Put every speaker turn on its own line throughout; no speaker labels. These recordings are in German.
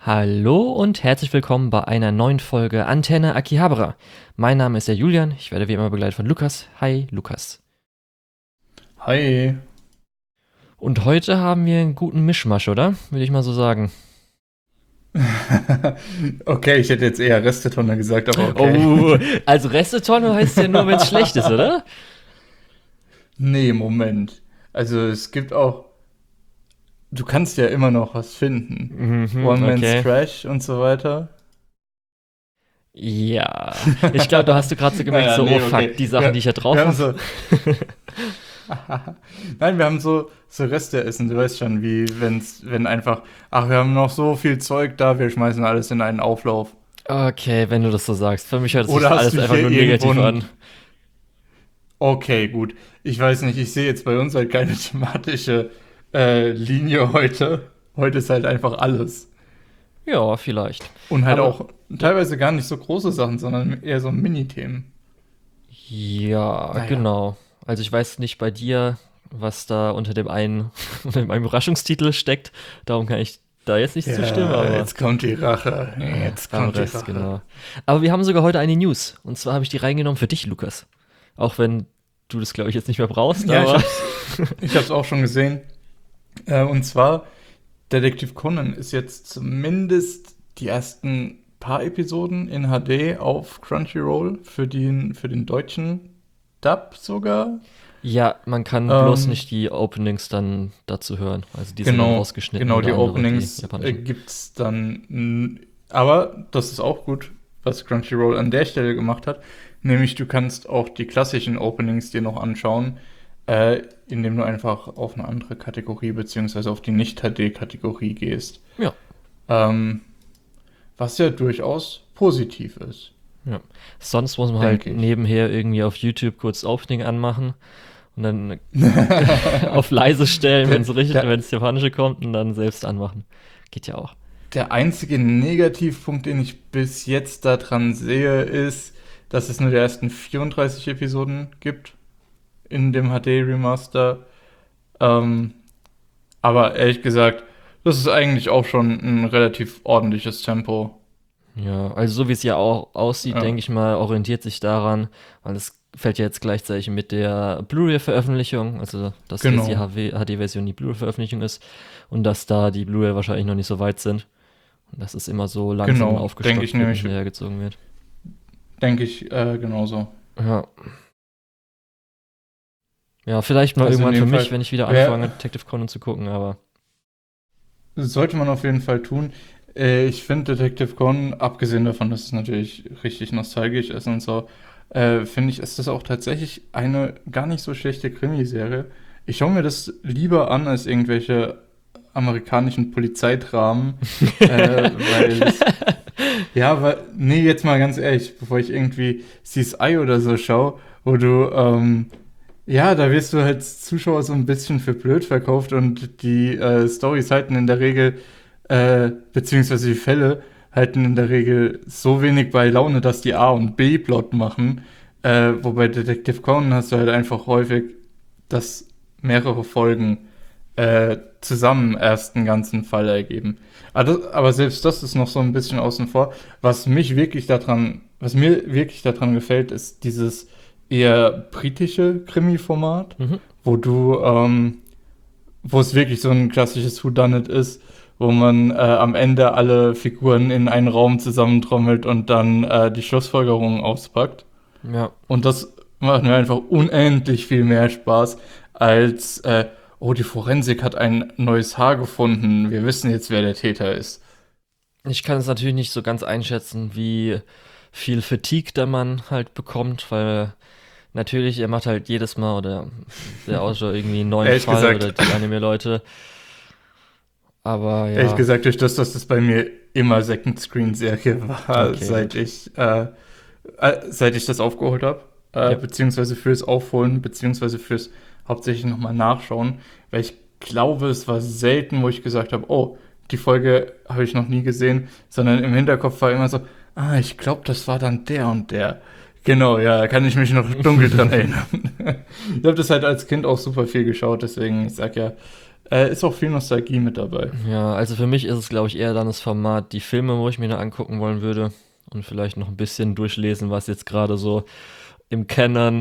Hallo und herzlich willkommen bei einer neuen Folge Antenne Akihabara. Mein Name ist der Julian, ich werde wie immer begleitet von Lukas. Hi, Lukas.
Hi.
Und heute haben wir einen guten Mischmasch, oder? Würde ich mal so sagen.
Okay, ich hätte jetzt eher Restetonne gesagt, aber okay.
Oh, also Restetonne heißt ja nur, wenn es schlecht ist, oder?
Nee, Moment. Also es gibt auch, du kannst ja immer noch was finden.
Mhm,
One Man's
okay.
Trash und so weiter.
Ja, ich glaube, da hast du gerade so gemerkt,
Naja,
so, oh
nee,
fuck,
okay.
die Sachen, die ich ja
Wir
drauf
haben
habe.
so, nein, wir haben so Reste essen. Du weißt schon, wenn einfach, ach, wir haben noch so viel Zeug da, wir schmeißen alles in einen Auflauf.
Okay, wenn du das so sagst. Für mich hört sich
Oder
das
hast
alles
du
einfach
hier
nur
irgendwo
negativ
ein,
an.
okay, gut. Ich weiß nicht, ich sehe jetzt bei uns halt keine thematische Linie heute. Heute ist halt einfach alles.
Ja, vielleicht.
Und halt
Aber
auch
ja.
teilweise gar nicht so große Sachen, sondern eher so Mini-Themen.
Ja,
Naja.
genau. Also ich weiß nicht bei dir, was da unter dem einen, unter dem einen Überraschungstitel steckt. Darum kann ich da jetzt nicht zustimmen,
Ja,
aber
jetzt kommt die Rache. Jetzt
beim
kommt die
Rest,
Rache.
genau. Aber wir haben sogar heute eine News. Und zwar habe ich die reingenommen für dich, Lukas. Auch wenn du das, glaube ich, jetzt nicht mehr brauchst,
Ja,
aber
ich hab's auch schon gesehen. Und zwar, Detektiv Conan ist jetzt zumindest die ersten paar Episoden in HD auf Crunchyroll für den deutschen Dub sogar.
ja, man kann bloß
Ähm,
nicht die Openings dann dazu hören. Also die sind dann
Genau,
rausgeschnitten
genau, die
oder andere, die
Openings
japanischen.
gibt's dann. Aber das ist auch gut, was Crunchyroll an der Stelle gemacht hat. Nämlich, du kannst auch die klassischen Openings dir noch anschauen, indem du einfach auf eine andere Kategorie beziehungsweise auf die Nicht-HD-Kategorie gehst.
Ja,
Ähm, Was ja durchaus positiv ist,
ja. Sonst muss man halt
denke ich.
nebenher irgendwie auf YouTube kurz Opening anmachen und dann auf leise stellen,
Der,
wenn
der,
es japanische kommt und dann selbst anmachen. Geht ja auch.
der einzige Negativpunkt, den ich bis jetzt daran sehe, ist, dass es nur die ersten 34 Episoden gibt in dem HD-Remaster. Ähm, aber ehrlich gesagt, das ist eigentlich auch schon ein relativ ordentliches Tempo.
Ja, also so wie es ja auch aussieht,
Ja,
denke ich mal, orientiert sich daran, weil es fällt ja jetzt gleichzeitig mit der Blu-ray-Veröffentlichung, also dass jetzt die
genau,
HD-Version die Blu-ray-Veröffentlichung ist und dass da die Blu-ray wahrscheinlich noch nicht so weit sind und dass es immer so langsam
genau, denke ich
aufgestockt wird und
nämlich,
hinterhergezogen wird.
denke ich genauso.
Ja. Ja, vielleicht mal
Also in
irgendwann für
dem
mich,
Fall
wenn ich wieder anfange,
wär,
Detective Conan zu gucken, aber
sollte man auf jeden Fall tun. Ich finde Detective Conan, abgesehen davon, dass es natürlich richtig nostalgisch ist und so, finde ich, ist das auch tatsächlich eine gar nicht so schlechte Krimiserie. Ich schaue mir das lieber an als irgendwelche amerikanischen Polizeidramen, weil es, ja, weil, nee, jetzt mal ganz ehrlich, bevor ich irgendwie CSI oder so schaue, wo du, ja, da wirst du als Zuschauer so ein bisschen für blöd verkauft und die Storys halten in der Regel, beziehungsweise die Fälle halten in der Regel so wenig bei Laune, dass die A- und B-Plot machen. Wobei Detective Conan hast du halt einfach häufig, dass mehrere Folgen zusammen erst einen ganzen Fall ergeben. Aber selbst das ist noch so ein bisschen außen vor. Was mir wirklich daran gefällt, ist dieses eher britische Krimi-Format,
mhm.
wo wo es wirklich so ein klassisches Whodunit ist, wo man am Ende alle Figuren in einen Raum zusammentrommelt und dann die Schlussfolgerungen auspackt.
Ja.
Und das macht mir einfach unendlich viel mehr Spaß als, oh, die Forensik hat ein neues Haar gefunden. Wir wissen jetzt, wer der Täter ist.
Ich kann es natürlich nicht so ganz einschätzen, wie viel Fatigue da man halt bekommt, weil natürlich, er macht halt jedes Mal oder der Autor irgendwie einen neuen
Ehrlich
Fall oder
gesagt,
die Anime-Leute. Aber
ehrlich
ja,
gesagt, durch das, dass das bei mir immer Second Screen Serie war,
okay, gut.
seit ich das aufgeholt habe,
Ja.
beziehungsweise fürs Aufholen, beziehungsweise fürs hauptsächlich nochmal Nachschauen, weil ich glaube, es war selten, wo ich gesagt habe, oh, die Folge habe ich noch nie gesehen, sondern im Hinterkopf war immer so, ah, ich glaube, das war dann der und der. Genau, ja, da kann ich mich noch dunkel dran erinnern. Ich habe das halt als Kind auch super viel geschaut, deswegen, ich sag ja, Ist auch viel Nostalgie mit dabei.
Ja, also für mich ist es, glaube ich, eher dann das Format, die Filme, wo ich mir da angucken wollen würde und vielleicht noch ein bisschen durchlesen, was jetzt gerade so im Canon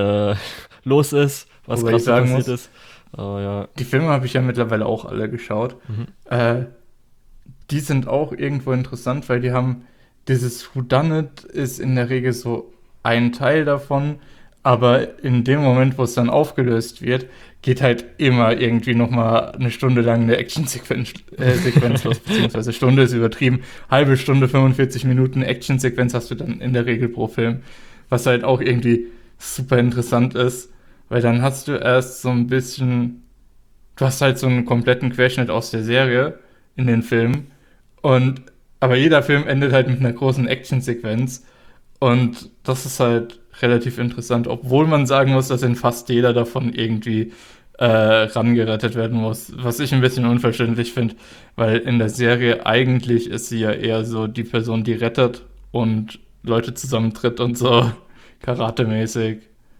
los ist, was
Wobei
gerade
ich
so
sagen
passiert
muss,
ist. Aber ja.
die Filme habe ich ja mittlerweile auch alle geschaut.
Mhm.
Äh, Die sind auch irgendwo interessant, weil die haben dieses Whodunit ist in der Regel so ein Teil davon, aber in dem Moment, wo es dann aufgelöst wird, geht halt immer irgendwie nochmal eine Stunde lang eine Sequenz los, beziehungsweise Stunde ist übertrieben, halbe Stunde, 45 Minuten Actionsequenz hast du dann in der Regel pro Film, was halt auch irgendwie super interessant ist, weil dann hast du erst so ein bisschen, du hast halt so einen kompletten Querschnitt aus der Serie in den Filmen und aber jeder Film endet halt mit einer großen Actionsequenz und das ist halt relativ interessant, obwohl man sagen muss, dass in fast jeder davon irgendwie rangerettet werden muss, was ich ein bisschen unverständlich finde, weil in der Serie eigentlich ist sie ja eher so die Person, die rettet und Leute zusammentritt und so karatemäßig.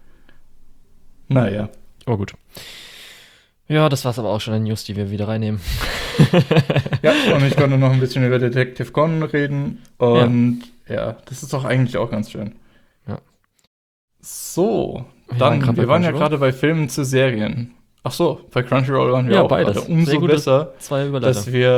Naja.
Oh gut. Ja, das war's aber auch schon an News, die wir wieder reinnehmen.
Ja, und ich konnte noch ein bisschen über Detective Conan reden und ja, das ist doch eigentlich auch ganz schön.
Ja.
So,
Wir waren
dann,
grad bei
wir waren ja
Crunchyroll.
gerade bei Filmen zu Serien. Ach so, bei Crunchyroll waren wir
Ja,
auch
beides.
gerade. Umso
Sehr gute
besser,
zwei Überleiter.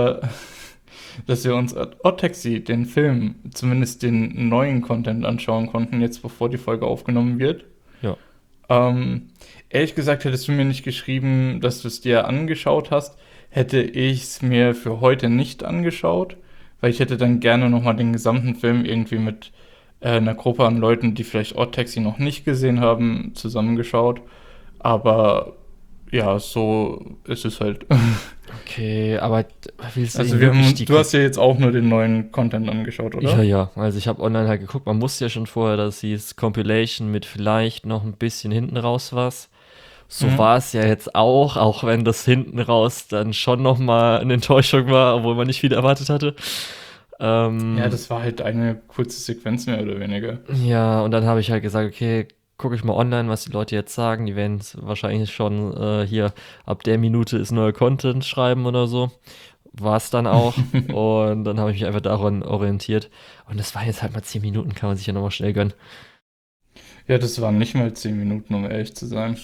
dass wir uns Odd Taxi, den Film, zumindest den neuen Content anschauen konnten, jetzt bevor die Folge aufgenommen wird.
Ja.
Ehrlich gesagt, hättest du mir nicht geschrieben, dass du es dir angeschaut hast, hätte ich es mir für heute nicht angeschaut, weil ich hätte dann gerne nochmal den gesamten Film irgendwie mit einer Gruppe an Leuten, die vielleicht Odd Taxi noch nicht gesehen haben, zusammengeschaut. Aber ja, so ist es halt.
Okay, aber willst du
Also
ihn wirklich die
du hast ja jetzt auch nur den neuen Content angeschaut, oder?
Ja, ja. Also ich habe online halt geguckt, man wusste ja schon vorher, dass hieß Compilation mit vielleicht noch ein bisschen hinten raus was. So
Mhm.
war es ja jetzt auch wenn das hinten raus dann schon nochmal eine Enttäuschung war, obwohl man nicht viel erwartet hatte.
Ja, das war halt eine kurze Sequenz mehr oder weniger.
Ja, und dann habe ich halt gesagt, okay, gucke ich mal online, was die Leute jetzt sagen. Die werden wahrscheinlich schon hier ab der Minute ist neuer Content schreiben oder so. War es dann auch. Und dann habe ich mich einfach daran orientiert. Und das waren jetzt halt mal 10 Minuten, kann man sich ja nochmal schnell gönnen.
Ja, das waren nicht mal 10 Minuten, um ehrlich zu sein.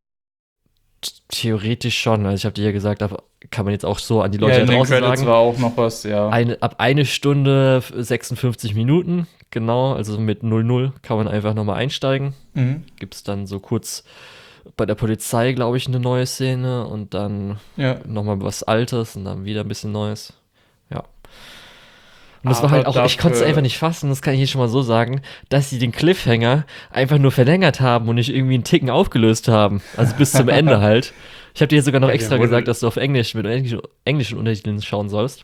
Theoretisch schon. Also ich habe dir ja gesagt, da kann man jetzt auch so an die Leute
Ja,
da
in den
draußen
Credits
sagen.
war auch noch was, ja.
Ab 1 Stunde 56 Minuten, genau, also mit 00 kann man einfach nochmal einsteigen.
Mhm.
Gibt es dann so kurz bei der Polizei, glaube ich, eine neue Szene und dann
Ja.
nochmal was Altes und dann wieder ein bisschen Neues. Ja. Und das war
Aber
halt auch, ich konnte es
dafür-
einfach nicht fassen, das kann ich hier schon mal so sagen, dass sie den Cliffhanger einfach nur verlängert haben und nicht irgendwie einen Ticken aufgelöst haben. Also bis zum Ende halt. Ich habe dir sogar noch
Ja, der
extra
wurde-
gesagt, dass du auf Englisch mit englischen Untertiteln schauen sollst.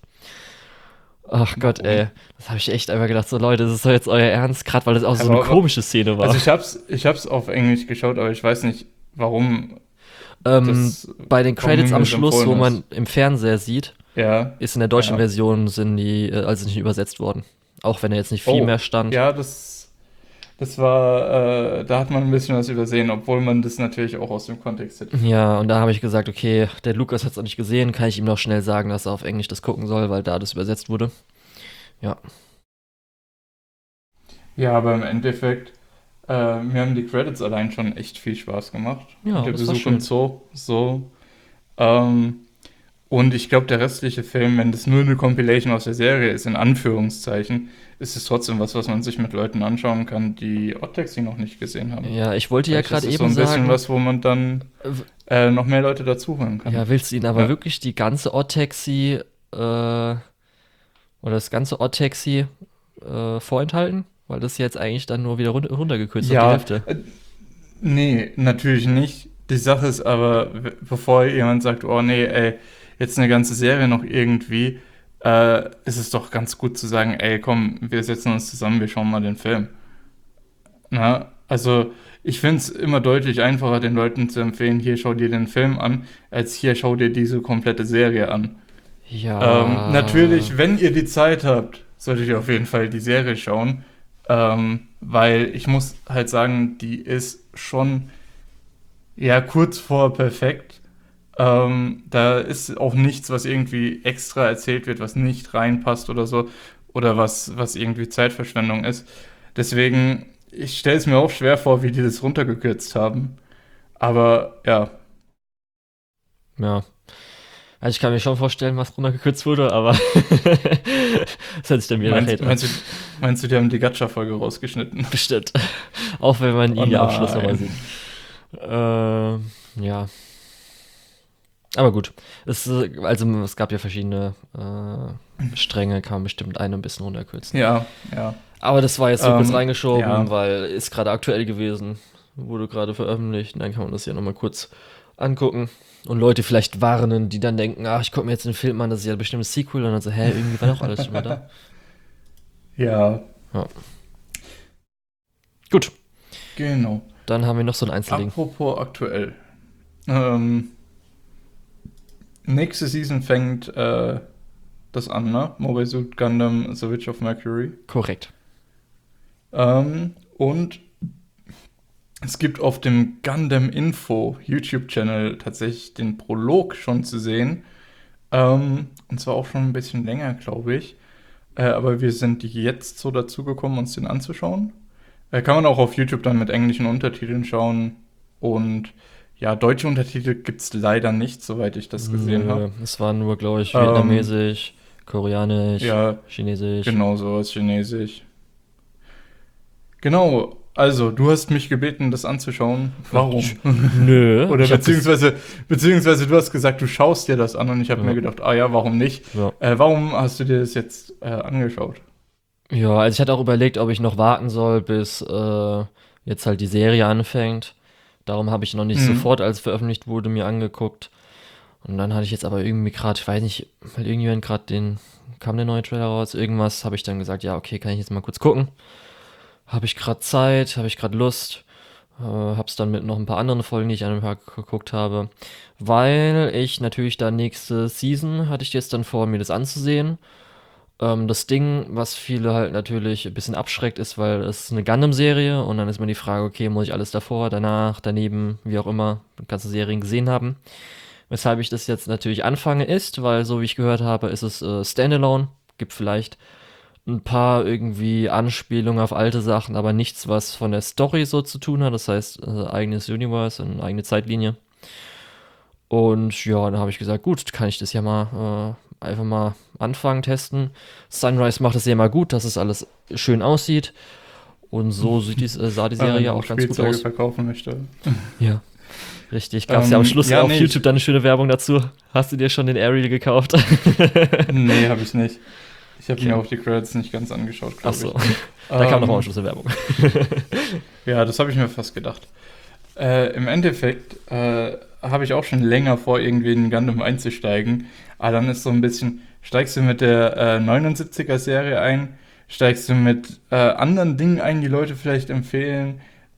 Ach Gott,
Warum?
ey. Das habe ich echt einfach gedacht, so Leute, das ist doch jetzt euer Ernst, gerade weil das auch so eine
Aber-
komische Szene war.
Also ich hab's auf Englisch geschaut, aber ich weiß nicht, warum das
Bei den
warum
Credits
mir
am
das
Schluss,
empfohlen
wo
ist.
man im Fernseher sieht,
Ja.
ist in der deutschen
Ja.
Version sind die also nicht übersetzt worden. Auch wenn da jetzt nicht viel
Oh,
mehr stand.
Ja, das war, da hat man ein bisschen was übersehen, obwohl man das natürlich auch aus dem Kontext hätte.
Ja, und da habe ich gesagt, okay, der Lukas hat es auch nicht gesehen, kann ich ihm noch schnell sagen, dass er auf Englisch das gucken soll, weil da das übersetzt wurde. Ja.
Ja, aber im Endeffekt, mir haben die Credits allein schon echt viel Spaß gemacht.
Ja,
Und der
das war
Besuch
schön.
im Zoo, so. Ähm, und ich glaube, der restliche Film, wenn das nur eine Compilation aus der Serie ist, in Anführungszeichen, ist es trotzdem was man sich mit Leuten anschauen kann, die Odd Taxi noch nicht gesehen haben.
Ja, ich wollte ja
Vielleicht ist
gerade
es so
eben
ein bisschen
sagen,
was, wo man dann noch mehr Leute dazuholen kann.
ja, willst du ihn aber
Ja.
wirklich die ganze Odd-Taxi oder das ganze Odd-Taxi vorenthalten? Weil das jetzt eigentlich dann nur wieder runtergekürzt auf die
Ja,
Hälfte.
nee, natürlich nicht. Die Sache ist aber, bevor jemand sagt, oh nee, ey, jetzt eine ganze Serie noch irgendwie, ist es doch ganz gut zu sagen, ey, komm, wir setzen uns zusammen, wir schauen mal den Film. Na, also ich finde es immer deutlich einfacher, den Leuten zu empfehlen, hier schau dir den Film an, als hier schau dir diese komplette Serie an.
Ja.
Natürlich, wenn ihr die Zeit habt, solltet ihr auf jeden Fall die Serie schauen, weil ich muss halt sagen, die ist schon ja kurz vor perfekt. Da ist auch nichts, was irgendwie extra erzählt wird, was nicht reinpasst oder so. Oder was irgendwie Zeitverschwendung ist. Deswegen, ich stelle es mir auch schwer vor, wie die das runtergekürzt haben. Aber ja,
Ja. Also ich kann mir schon vorstellen, was runtergekürzt wurde, aber das hört sich dann wieder nach
meinst,
Hate an.
meinst du, die haben die Gacha-Folge rausgeschnitten?
Bestimmt. Auch wenn man
Oh
ihn ja am Schluss nochmal
nein.
sieht. Ja. Aber gut. Es gab ja verschiedene Stränge, kann man bestimmt einen ein bisschen runterkürzen.
Ja, ja.
Aber das war jetzt so kurz reingeschoben,
Ja.
weil ist gerade aktuell gewesen, wurde gerade veröffentlicht. Und dann kann man das ja nochmal kurz angucken. Und Leute vielleicht warnen, die dann denken, ach, ich gucke mir jetzt den Film an, das ist ja bestimmt ein Sequel. Und dann so, hä, irgendwie war doch alles schon mal da.
Ja,
Ja. Gut,
genau.
dann haben wir noch so ein Einzelding.
Apropos aktuell. Ähm, Nächste Season fängt das an, ne? Mobile Suit Gundam The Witch of Mercury.
Korrekt.
Und es gibt auf dem Gundam Info YouTube-Channel tatsächlich den Prolog schon zu sehen. Und zwar auch schon ein bisschen länger, glaube ich. Aber wir sind jetzt so dazu gekommen, uns den anzuschauen. Kann man auch auf YouTube dann mit englischen Untertiteln schauen. Und ja, deutsche Untertitel gibt es leider nicht, soweit ich das gesehen habe.
Nö, es war nur, glaube ich,
Ähm,
Vietnamesisch, Koreanisch,
ja,
Chinesisch.
genau so ist Chinesisch. Genau, also du hast mich gebeten, das anzuschauen. Warum?
Nö,
Oder
ich hab das,
beziehungsweise du hast gesagt, du schaust dir das an und ich habe mir
ja,
gedacht, ah ja, warum nicht?
ja.
Warum hast du dir das jetzt angeschaut?
Ja, also ich hatte auch überlegt, ob ich noch warten soll, bis jetzt halt die Serie anfängt. Darum habe ich noch nicht
Mhm.
sofort, als es veröffentlicht wurde, mir angeguckt. Und dann hatte ich jetzt aber irgendwie gerade, ich weiß nicht, weil irgendjemand gerade kam der neue Trailer raus, irgendwas, habe ich dann gesagt, ja, okay, kann ich jetzt mal kurz gucken. Habe ich gerade Zeit, habe ich gerade Lust. Hab's dann mit noch ein paar anderen Folgen, die ich an dem Tag geguckt habe. Weil ich natürlich da nächste Season hatte ich jetzt dann vor, mir das anzusehen. Das Ding, was viele halt natürlich ein bisschen abschreckt, ist, weil es eine Gundam-Serie und dann ist mir die Frage, okay, muss ich alles davor, danach, daneben, wie auch immer, ganze Serien gesehen haben. Weshalb ich das jetzt natürlich anfange ist, weil so wie ich gehört habe, ist es Standalone. Gibt vielleicht ein paar irgendwie Anspielungen auf alte Sachen, aber nichts, was von der Story so zu tun hat. Das heißt, eigenes Universe, eine eigene Zeitlinie. Und ja, dann habe ich gesagt, gut, kann ich das ja mal einfach mal anfangen, testen. Sunrise macht es ja mal gut, dass es alles schön aussieht. Und so sah die
Weil
Serie
man
ja
auch
auch ganz gut
Spielzeuge
aus.
verkaufen möchte.
Ja, richtig. Gab es ja am Schluss
Ja,
auf
nee,
YouTube dann eine schöne Werbung dazu. Hast du dir schon den Ariel gekauft?
nee, habe ich nicht. Ich habe mir
Okay.
auch die Credits nicht ganz angeschaut,
Ach
glaube
so.
ich.
Da kam noch mal am
Ähm,
Schluss eine Werbung.
ja, das habe ich mir fast gedacht. Im Endeffekt habe ich auch schon länger vor, irgendwie in Gundam einzusteigen. Aber dann ist so ein bisschen, steigst du mit der 79er-Serie ein, steigst du mit anderen Dingen ein, die Leute vielleicht empfehlen,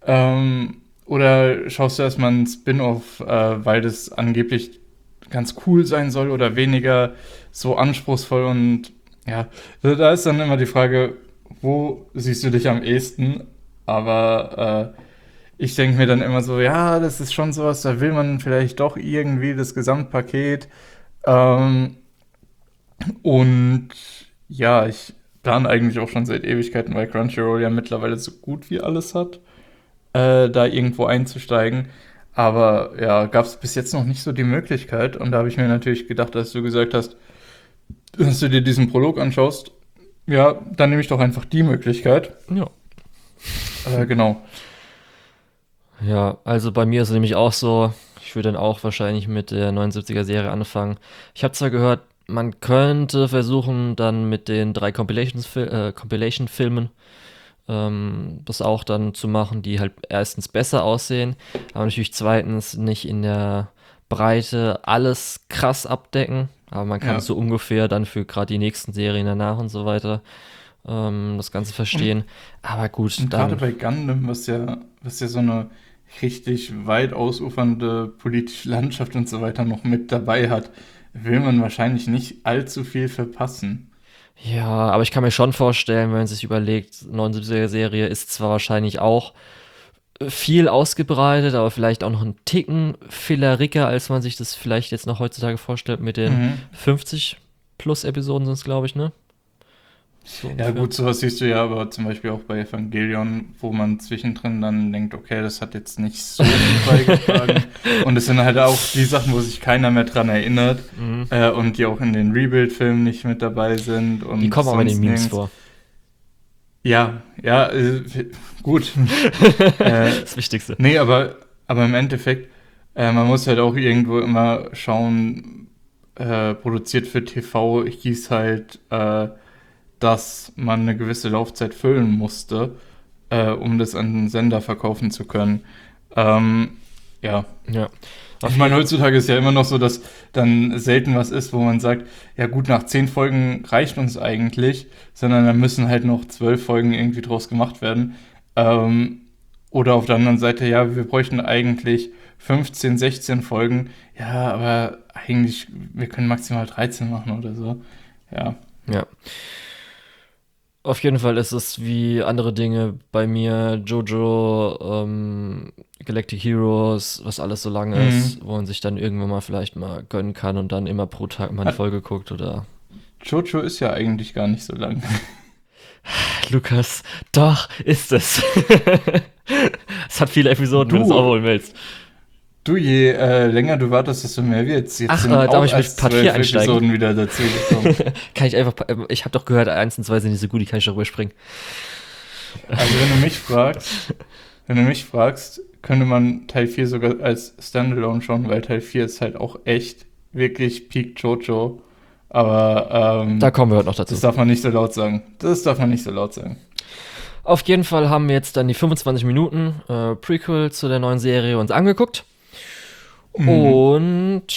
oder schaust du erstmal einen Spin-off, weil das angeblich ganz cool sein soll oder weniger so anspruchsvoll und ja, also da ist dann immer die Frage, wo siehst du dich am ehesten? Aber ich denke mir dann immer so, ja, das ist schon sowas, da will man vielleicht doch irgendwie das Gesamtpaket. Ähm, und ja, ich plane eigentlich auch schon seit Ewigkeiten, weil Crunchyroll ja mittlerweile so gut wie alles hat, da irgendwo einzusteigen. Aber ja, gab es bis jetzt noch nicht so die Möglichkeit. Und da habe ich mir natürlich gedacht, als du gesagt hast, dass du dir diesen Prolog anschaust, ja, dann nehme ich doch einfach die Möglichkeit.
Ja.
Genau.
Ja, also bei mir ist es nämlich auch so, ich würde dann auch wahrscheinlich mit der 79er-Serie anfangen. Ich habe zwar gehört, man könnte versuchen, dann mit den drei Compilation-Filmen das auch dann zu machen, die halt erstens besser aussehen, aber natürlich zweitens nicht in der Breite alles krass abdecken. Aber man kann es
Ja.
so ungefähr dann für gerade die nächsten Serien danach und so weiter das Ganze
Und
verstehen. Aber gut,
Und gerade
dann,
bei Gundam, was ja so eine richtig weit ausufernde politische Landschaft und so weiter noch mit dabei hat, will man wahrscheinlich nicht allzu viel verpassen.
ja, aber ich kann mir schon vorstellen, wenn man sich überlegt, 79er-Serie ist zwar wahrscheinlich auch viel ausgebreitet, aber vielleicht auch noch einen Ticken filleriger, als man sich das vielleicht jetzt noch heutzutage vorstellt mit den
Mhm.
50 plus Episoden sind es, glaube ich, ne? So
Ja
ungefähr.
gut, sowas siehst du ja aber zum Beispiel auch bei Evangelion, wo man zwischendrin dann denkt, okay, das hat jetzt nicht so viel beigetragen. Und es sind halt auch die Sachen, wo sich keiner mehr dran erinnert
Mhm.
und die auch in den Rebuild-Filmen nicht mit dabei sind
Die
und
kommen auch in den
sonst
Memes
nirgends.
vor.
Ja, ja, gut.
Das Wichtigste.
Nee, aber im Endeffekt, man muss halt auch irgendwo immer schauen, produziert für TV hieß halt, dass man eine gewisse Laufzeit füllen musste, um das an den Sender verkaufen zu können. Ähm, ja,
Ja.
ich meine, heutzutage ist ja immer noch so, dass dann selten was ist, wo man sagt, ja gut, nach 10 Folgen reicht uns eigentlich, sondern dann müssen halt noch 12 Folgen irgendwie draus gemacht werden. Ähm, oder auf der anderen Seite, ja, wir bräuchten eigentlich 15, 16 Folgen. Ja, aber eigentlich, wir können maximal 13 machen oder so. Ja.
Ja. Auf jeden Fall ist es wie andere Dinge bei mir, Jojo, Galactic Heroes, was alles so lang ist,
Mhm.
wo man sich dann irgendwann mal vielleicht mal gönnen kann und dann immer pro Tag mal eine
Ah,
Folge guckt oder
Jojo ist ja eigentlich gar nicht so lang.
Lukas, doch, ist es. Es hat viele Episoden, wenn du es
Du,
aufholen willst.
du, je länger du wartest, desto mehr wird's. Jetzt
Ach,
sind
darf
auch
ich mit
erst
Part
12
4 einsteigen?
Episoden wieder dazugekommen.
Kann ich einfach, ich habe doch gehört, 1 und 2 sind nicht so gut, die kann ich doch überspringen.
Also wenn du mich fragst, könnte man Teil 4 sogar als Standalone schauen, weil Teil 4 ist halt auch echt wirklich Peak Jojo. Aber
Da kommen wir heute noch dazu.
das darf man nicht so laut sagen. Das darf man nicht so laut sagen.
Auf jeden Fall haben wir jetzt dann die 25 Minuten Prequel zu der neuen Serie uns angeguckt.
Mhm.
Und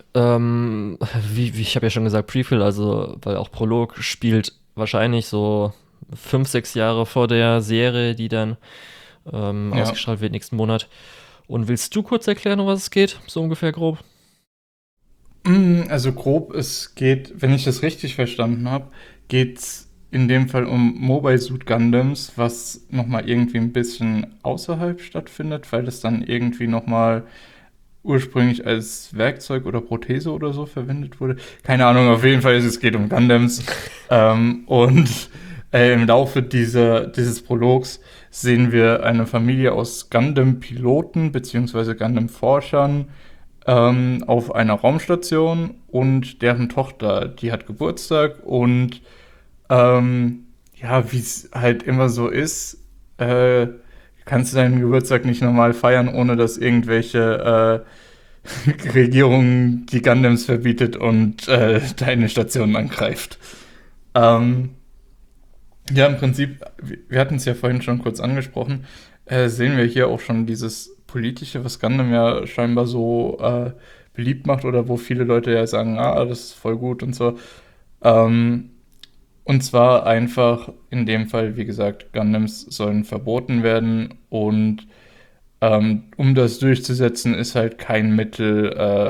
wie ich habe ja schon gesagt, Prequel, also weil auch Prolog spielt wahrscheinlich so 5, 6 Jahre vor der Serie, die dann
Ja.
ausgestrahlt wird nächsten Monat. Und willst du kurz erklären, um was es geht? So ungefähr grob?
Also grob, es geht, wenn ich das richtig verstanden habe, geht es in dem Fall um Mobile Suit Gundams, was nochmal irgendwie ein bisschen außerhalb stattfindet, weil das dann irgendwie nochmal ursprünglich als Werkzeug oder Prothese oder so verwendet wurde. Keine Ahnung, auf jeden Fall es geht um Gundams. Und im Laufe dieses Prologs sehen wir eine Familie aus Gundam-Piloten bzw. Gundam-Forschern auf einer Raumstation und deren Tochter, die hat Geburtstag und ja, wie es halt immer so ist, kannst du deinen Geburtstag nicht normal feiern, ohne dass irgendwelche Regierung die Gundams verbietet und deine Station angreift. Ähm, ja, im Prinzip, wir hatten es ja vorhin schon kurz angesprochen, sehen wir hier auch schon dieses Politische, was Gundam ja scheinbar so beliebt macht oder wo viele Leute ja sagen, ah, das ist voll gut und so. Ähm, und zwar einfach in dem Fall, wie gesagt, Gundams sollen verboten werden und um das durchzusetzen, ist halt kein Mittel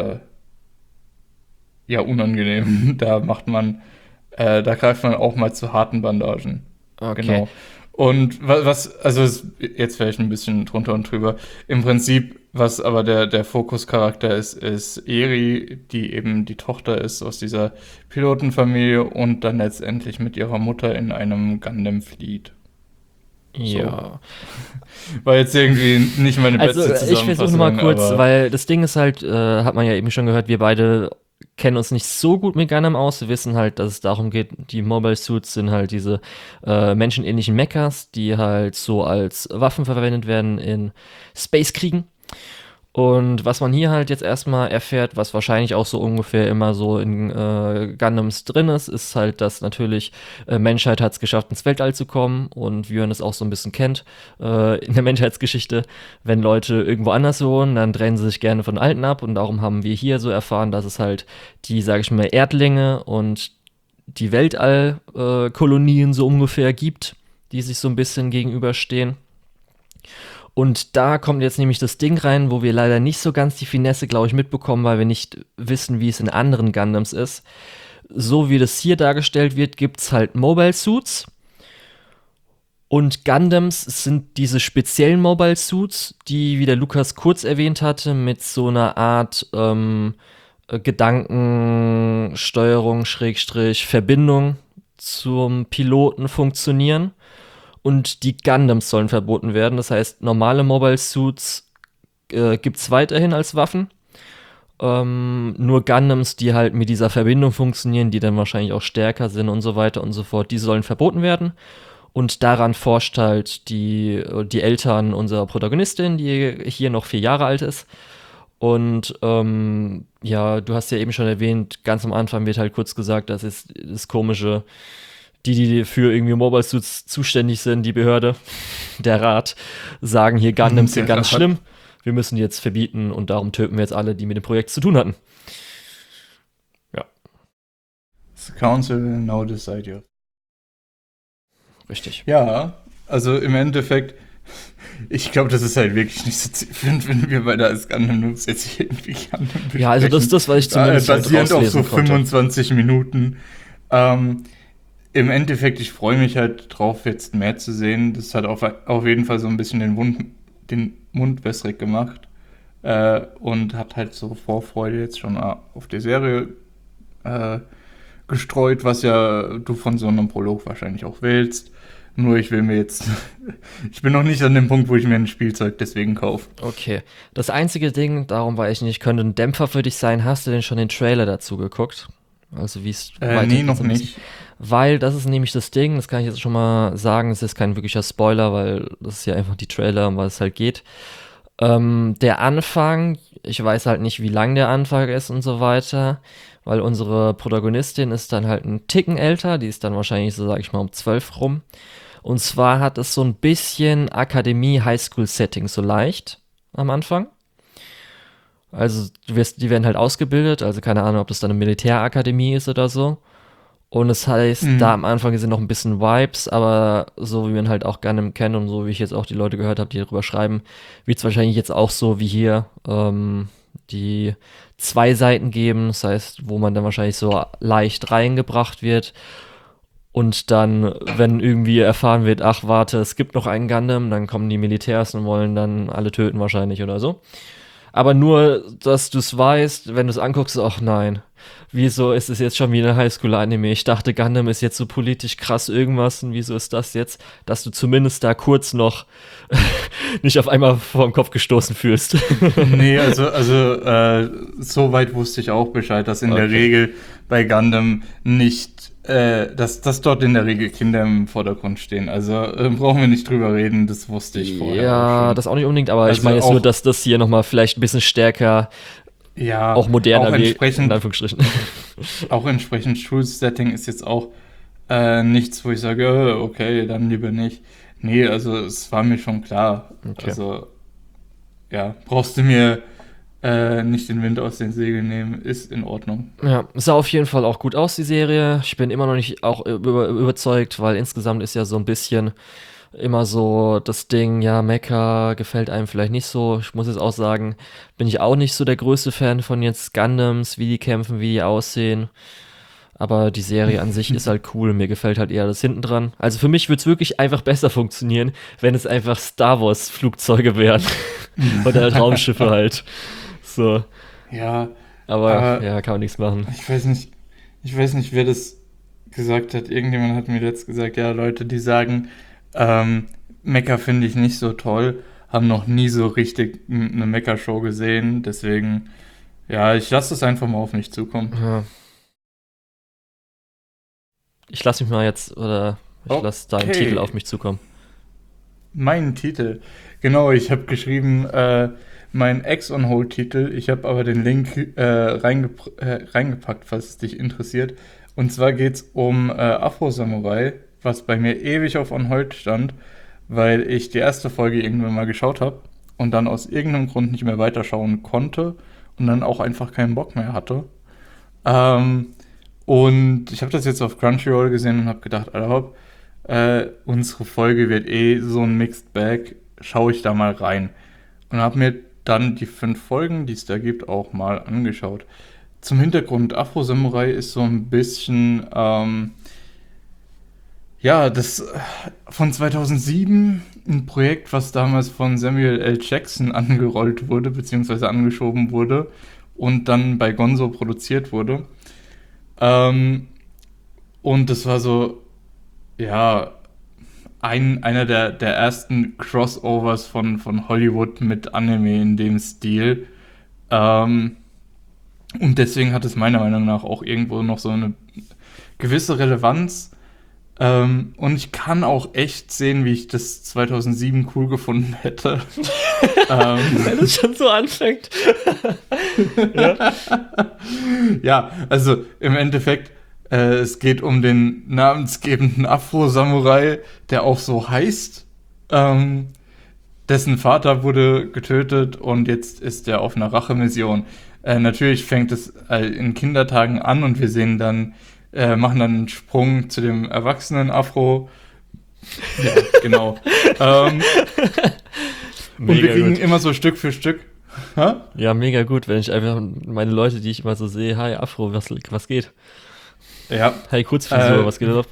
ja unangenehm. Da greift man auch mal zu harten Bandagen.
Okay.
Genau. Und also jetzt vielleicht ein bisschen drunter und drüber. Im Prinzip, was aber der Fokuscharakter ist Eri, die eben die Tochter ist aus dieser Pilotenfamilie und dann letztendlich mit ihrer Mutter in einem Gundam flieht. So.
Ja.
War jetzt irgendwie nicht meine
Also
beste
ich versuche nur mal
Zusammenfassung,
kurz,
aber
weil das Ding ist halt, hat man ja eben schon gehört, wir beide kennen uns nicht so gut mit Gundam aus. Wir wissen halt, dass es darum geht, die Mobile Suits sind halt diese menschenähnlichen Mechas, die halt so als Waffen verwendet werden in Space-Kriegen. Und was man hier halt jetzt erstmal erfährt, was wahrscheinlich auch so ungefähr immer so in Gundams drin ist halt, dass natürlich Menschheit hat es geschafft, ins Weltall zu kommen und wie man es auch so ein bisschen kennt in der Menschheitsgeschichte, wenn Leute irgendwo anders wohnen, dann trennen sie sich gerne von Alten ab und darum haben wir hier so erfahren, dass es halt die, sage ich mal, Erdlinge und die Weltall-Kolonien so ungefähr gibt, die sich so ein bisschen gegenüberstehen. Und da kommt jetzt nämlich das Ding rein, wo wir leider nicht so ganz die Finesse, glaube ich, mitbekommen, weil wir nicht wissen, wie es in anderen Gundams ist. So wie das hier dargestellt wird, gibt es halt Mobile Suits. Und Gundams sind diese speziellen Mobile Suits, die, wie der Lukas kurz erwähnt hatte, mit so einer Art Gedankensteuerung, Schrägstrich, Verbindung zum Piloten funktionieren. Und die Gundams sollen verboten werden. Das heißt, normale Mobile Suits gibt es weiterhin als Waffen. Nur Gundams, die halt mit dieser Verbindung funktionieren, die dann wahrscheinlich auch stärker sind und so weiter und so fort, die sollen verboten werden. Und daran forscht halt die Eltern unserer Protagonistin, die hier noch 4 Jahre alt ist. Und ja, du hast ja eben schon erwähnt, ganz am Anfang wird halt kurz gesagt, das ist das Komische, die für irgendwie Mobile Suits zuständig sind, die Behörde, der Rat, sagen hier, Gundams sind ganz schlimm. Wir müssen die jetzt verbieten und darum töten wir jetzt alle, die mit dem Projekt zu tun hatten. Ja.
The Council will now decide you.
Richtig.
Ja, also im Endeffekt, ich glaube, das ist halt wirklich nicht so zielführend, wenn wir bei der Gundam Noobs jetzt hier irgendwie Gundam besprechen.
Ja, also das ist das, was ich zumindest
basierend
halt
auf so
konnte.
25 Minuten. Im Endeffekt, ich freue mich halt drauf, jetzt mehr zu sehen. Das hat auf jeden Fall so ein bisschen den Mund wässrig gemacht. Und hat halt so Vorfreude jetzt schon auf die Serie gestreut, was ja du von so einem Prolog wahrscheinlich auch willst. Nur ich will mir jetzt, ich bin noch nicht an dem Punkt, wo ich mir ein Spielzeug deswegen kaufe.
Okay. Das einzige Ding, darum war ich nicht, könnte ein Dämpfer für dich sein. Hast du denn schon den Trailer dazu geguckt? Also wie es
Nee, noch nicht.
Weil das ist nämlich das Ding, das kann ich jetzt schon mal sagen, es ist kein wirklicher Spoiler, weil das ist ja einfach die Trailer, um was es halt geht. Der Anfang, ich weiß halt nicht, wie lang der Anfang ist und so weiter, weil unsere Protagonistin ist dann halt ein Ticken älter, die ist dann wahrscheinlich so, sag ich mal, um 12 rum. Und zwar hat es so ein bisschen Akademie-Highschool-Setting, so leicht am Anfang. Also die werden halt ausgebildet, also keine Ahnung, ob das dann eine Militärakademie ist oder so. Und es heißt, da am Anfang sind noch ein bisschen Vibes, aber so wie man halt auch Gundam kennt und so wie ich jetzt auch die Leute gehört habe, die darüber schreiben, wird es wahrscheinlich jetzt auch so wie hier die 2 Seiten geben, das heißt, wo man dann wahrscheinlich so leicht reingebracht wird. Und dann, wenn irgendwie erfahren wird, ach warte, es gibt noch einen Gundam, dann kommen die Militärs und wollen dann alle töten wahrscheinlich oder so. Aber nur, dass du es weißt, wenn du es anguckst, ach nein, wieso ist es jetzt schon wieder ein Highschool-Anime? Ich dachte, Gundam ist jetzt so politisch krass irgendwas und wieso ist das jetzt, dass du zumindest da kurz noch nicht auf einmal vor den Kopf gestoßen fühlst.
Nee, also so weit wusste ich auch Bescheid, dass in der Regel bei Gundam nicht, dass dort in der Regel Kinder im Vordergrund stehen. Also brauchen wir nicht drüber reden, das wusste ich vorher
Ja,
schon.
das auch nicht unbedingt, aber
Also
ich meine jetzt nur, dass das hier nochmal vielleicht ein bisschen stärker,
Ja,
auch moderner
auch
wird, in
entsprechend,
Anführungsstrichen.
auch entsprechend Schulsetting ist jetzt auch nichts, wo ich sage, okay, dann lieber nicht. Nee, also es war mir schon klar.
Okay.
Also, ja, brauchst du mir nicht den Wind aus den Segeln nehmen, ist in Ordnung.
Ja, sah auf jeden Fall auch gut aus, die Serie. Ich bin immer noch nicht auch überzeugt, weil insgesamt ist ja so ein bisschen immer so das Ding, ja, Mecha gefällt einem vielleicht nicht so. Ich muss jetzt auch sagen, bin ich auch nicht so der größte Fan von jetzt Gundams, wie die kämpfen, wie die aussehen. Aber die Serie an sich ist halt cool. Mir gefällt halt eher das hinten dran. Also für mich würde es wirklich einfach besser funktionieren, wenn es einfach Star Wars Flugzeuge wären. Oder halt Raumschiffe halt. So.
Ja,
Aber ja, kann man nichts machen.
ich weiß nicht, wer das gesagt hat. Irgendjemand hat mir letzt gesagt, ja, Leute, die sagen, Mecha finde ich nicht so toll, haben noch nie so richtig eine Mecha-Show gesehen. Deswegen, ja, ich lasse es einfach mal auf mich zukommen.
Ja. Ich lasse mich mal jetzt, oder ich lasse deinen
Okay.
Titel auf mich zukommen.
Mein Titel. Genau, ich habe geschrieben, mein Ex-on-Hold-Titel. Ich habe aber den Link reingepackt, falls es dich interessiert. Und zwar geht es um Afro-Samurai, was bei mir ewig auf On-Hold stand, weil ich die erste Folge irgendwann mal geschaut habe und dann aus irgendeinem Grund nicht mehr weiterschauen konnte und dann auch einfach keinen Bock mehr hatte. Und ich habe das jetzt auf Crunchyroll gesehen und habe gedacht, Alter hopp, unsere Folge wird so ein Mixed Bag, schaue ich da mal rein. Und habe mir dann die 5 Folgen, die es da gibt, auch mal angeschaut. Zum Hintergrund, Afro Samurai ist so ein bisschen, Ja, das von 2007, ein Projekt, was damals von Samuel L. Jackson angerollt wurde, beziehungsweise angeschoben wurde und dann bei Gonzo produziert wurde. Ähm, und das war so, ja, einer der ersten Crossovers von Hollywood mit Anime in dem Stil. Ähm, und deswegen hat es meiner Meinung nach auch irgendwo noch so eine gewisse Relevanz. Und ich kann auch echt sehen, wie ich das 2007 cool gefunden hätte.
Wenn es schon so anfängt. Ja.
Ja, also im Endeffekt, es geht um den namensgebenden Afro-Samurai, der auch so heißt. Dessen Vater wurde getötet und jetzt ist er auf einer Rachemission. Natürlich fängt es in Kindertagen an und wir sehen dann, machen dann einen Sprung zu dem erwachsenen Afro. Ja, genau. Und wir
Mega
kriegen
gut.
immer so Stück für Stück. Hä?
Ja, mega gut, wenn ich einfach meine Leute, die ich immer so sehe, hi Afro, was geht?
Ja.
Hi Kurzfrisur, was geht ab?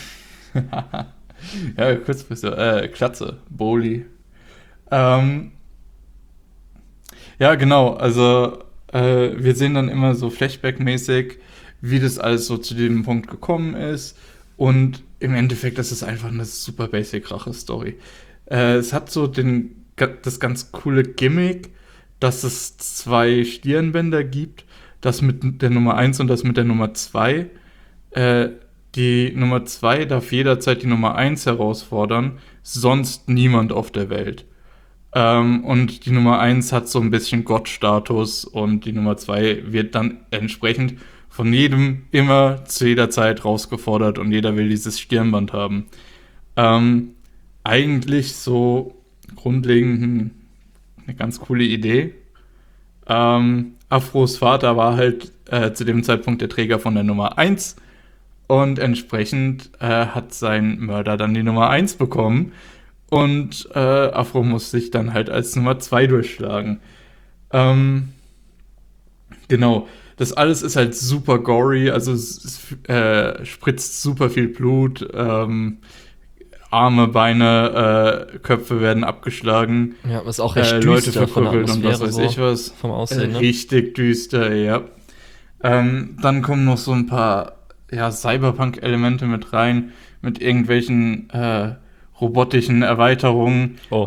Ja, kurz bist du. Klatze, Boli. Ähm, ja, genau. Also, wir sehen dann immer so Flashback-mäßig, wie das alles so zu dem Punkt gekommen ist. Und im Endeffekt ist es einfach eine super basic Rache-Story. Es hat so das ganz coole Gimmick, dass es zwei Stirnbänder gibt, das mit der Nummer eins und das mit der Nummer 2. Äh, Die Nummer 2 darf jederzeit die Nummer eins herausfordern, sonst niemand auf der Welt. Und die Nummer eins hat so ein bisschen Gottstatus und die Nummer 2 wird dann entsprechend von jedem immer zu jeder Zeit rausgefordert und jeder will dieses Stirnband haben. Ähm, Eigentlich so grundlegend eine ganz coole Idee. Afros Vater war halt zu dem Zeitpunkt der Träger von der Nummer eins und entsprechend hat sein Mörder dann die Nummer eins bekommen und Afro muss sich dann halt als Nummer 2 durchschlagen. Ähm, genau, das alles ist halt super gory, also es spritzt super viel Blut, Arme, Beine, Köpfe werden abgeschlagen,
Ja, ist auch recht
Leute
düster von der
verprügelt und was
Atmosphäre
weiß ich
so,
was.
vom Aussehen, ne?
Richtig düster, ja. Dann kommen noch so ein paar ja, Cyberpunk-Elemente mit rein, mit irgendwelchen robotischen Erweiterungen.
Oh,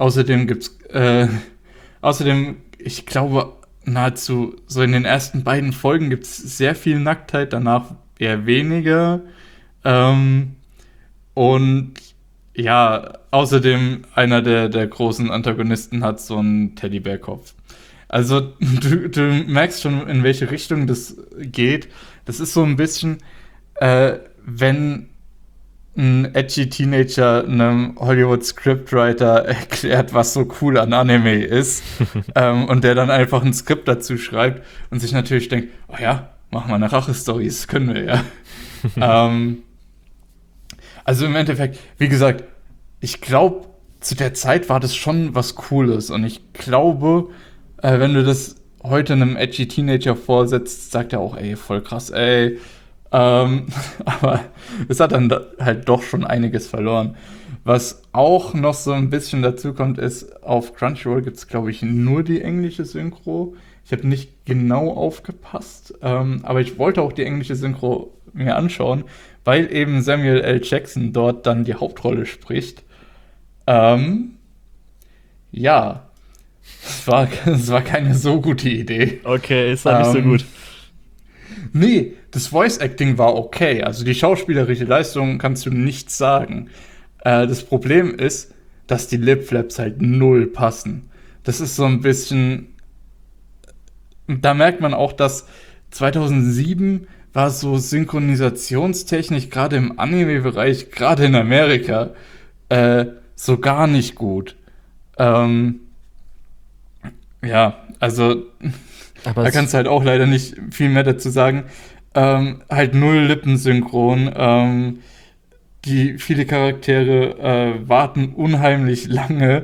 Außerdem, ich glaube, nahezu so in den ersten beiden Folgen gibt es sehr viel Nacktheit, danach eher weniger. Ähm, und ja, außerdem einer der großen Antagonisten hat so einen Teddybärkopf. Also du merkst schon, in welche Richtung das geht. Das ist so ein bisschen, wenn ein edgy Teenager einem Hollywood-Scriptwriter erklärt, was so cool an Anime ist, und der dann einfach ein Skript dazu schreibt und sich natürlich denkt, oh ja, mach mal eine Rache-Story, das können wir ja. Also im Endeffekt, wie gesagt, ich glaube, zu der Zeit war das schon was Cooles und ich glaube, wenn du das heute einem edgy Teenager vorsetzt, sagt er auch, ey, voll krass, ey. Aber es hat dann halt doch schon einiges verloren. Was auch noch so ein bisschen dazu kommt, ist, auf Crunchyroll gibt es, glaube ich, nur die englische Synchro. Ich habe nicht genau aufgepasst, aber ich wollte auch die englische Synchro mir anschauen, weil eben Samuel L. Jackson dort dann die Hauptrolle spricht. Ähm, ja, es war keine so gute Idee.
okay, ist halt nicht so gut.
Nee, das Voice Acting war okay. Also die schauspielerische Leistung kannst du nichts sagen. Das Problem ist, dass die Lip Flaps halt null passen. Das ist so ein bisschen. Da merkt man auch, dass 2007 war so synchronisationstechnisch gerade im Anime-Bereich, gerade in Amerika, so gar nicht gut. Ähm, ja, also
Aber
da kannst du halt auch leider nicht viel mehr dazu sagen. Halt null Lippensynchron. Die viele Charaktere warten unheimlich lange,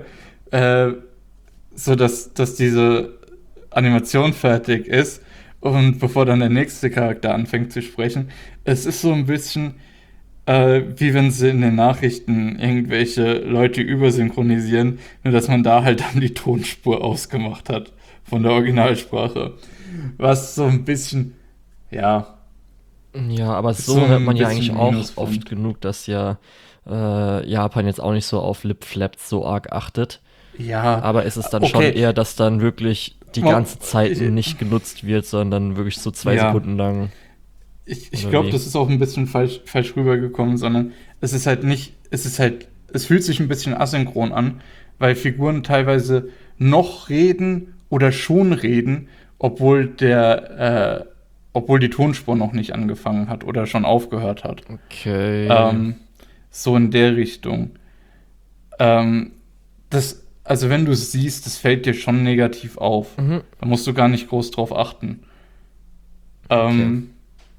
dass diese Animation fertig ist und bevor dann der nächste Charakter anfängt zu sprechen. Es ist so ein bisschen, wie wenn sie in den Nachrichten irgendwelche Leute übersynchronisieren, nur dass man da halt dann die Tonspur ausgemacht hat von der Originalsprache. Was so ein bisschen, ja,
Ja, aber
ist so
so hört
ein
man ja eigentlich
bisschen
auch oft
Minuspunkt.
genug, dass ja Japan jetzt auch nicht so auf Lip-Flaps so arg achtet.
Ja,
Aber es ist dann schon
okay.
eher, dass dann wirklich die
Mo-
ganze Zeit
Ich,
nicht genutzt wird, sondern wirklich so zwei
ja,
Sekunden lang.
ich
Oder
glaube,
wie?
das ist auch ein bisschen falsch rübergekommen, sondern es ist halt nicht, es ist halt, es fühlt sich ein bisschen asynchron an, weil Figuren teilweise noch reden oder schon reden, obwohl die Tonspur noch nicht angefangen hat oder schon aufgehört hat.
Okay.
Ähm, so in der Richtung. Ähm, also wenn du es siehst, das fällt dir schon negativ auf.
Mhm.
Da musst du gar nicht groß drauf achten.
Okay.
Ähm,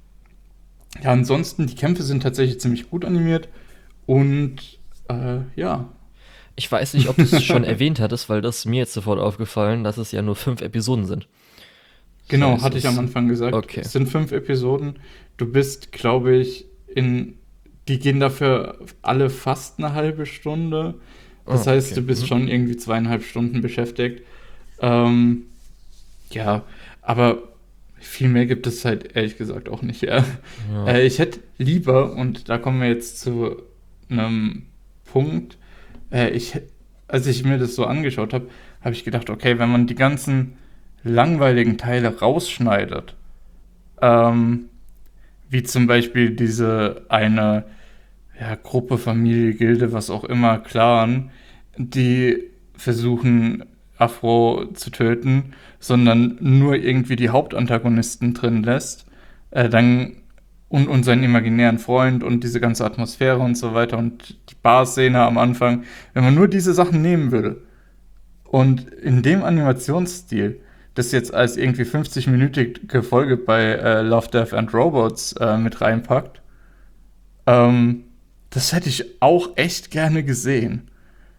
ja, ansonsten, die Kämpfe sind tatsächlich ziemlich gut animiert und ja.
Ich weiß nicht, ob du es schon erwähnt hattest, weil das ist mir jetzt sofort aufgefallen, dass es ja nur 5 Episoden sind. Das
Genau,
heißt,
hatte ich am
es.
Anfang gesagt.
Okay.
Es sind 5 Episoden. Du bist, glaube ich, die gehen dafür alle fast eine halbe Stunde. Das
Oh,
heißt,
okay.
du bist
Mhm.
schon irgendwie 2,5 Stunden beschäftigt. Ähm, ja, aber viel mehr gibt es halt ehrlich gesagt auch nicht. Ja.
Ja.
Ich hätte lieber, und da kommen wir jetzt zu einem Punkt, äh, ich, als ich mir das so angeschaut habe, habe ich gedacht, okay, wenn man die ganzen langweiligen Teile rausschneidet, ähm, wie zum Beispiel diese eine ja, Gruppe, Familie, Gilde, was auch immer, Clan, die versuchen, Afro zu töten, sondern nur irgendwie die Hauptantagonisten drin lässt, dann und seinen imaginären Freund und diese ganze Atmosphäre und so weiter und die Bar-Szene am Anfang, wenn man nur diese Sachen nehmen würde und in dem Animationsstil das jetzt als irgendwie 50-minütige Folge bei Love, Death and Robots mit reinpackt, ähm, das hätte ich auch echt gerne gesehen.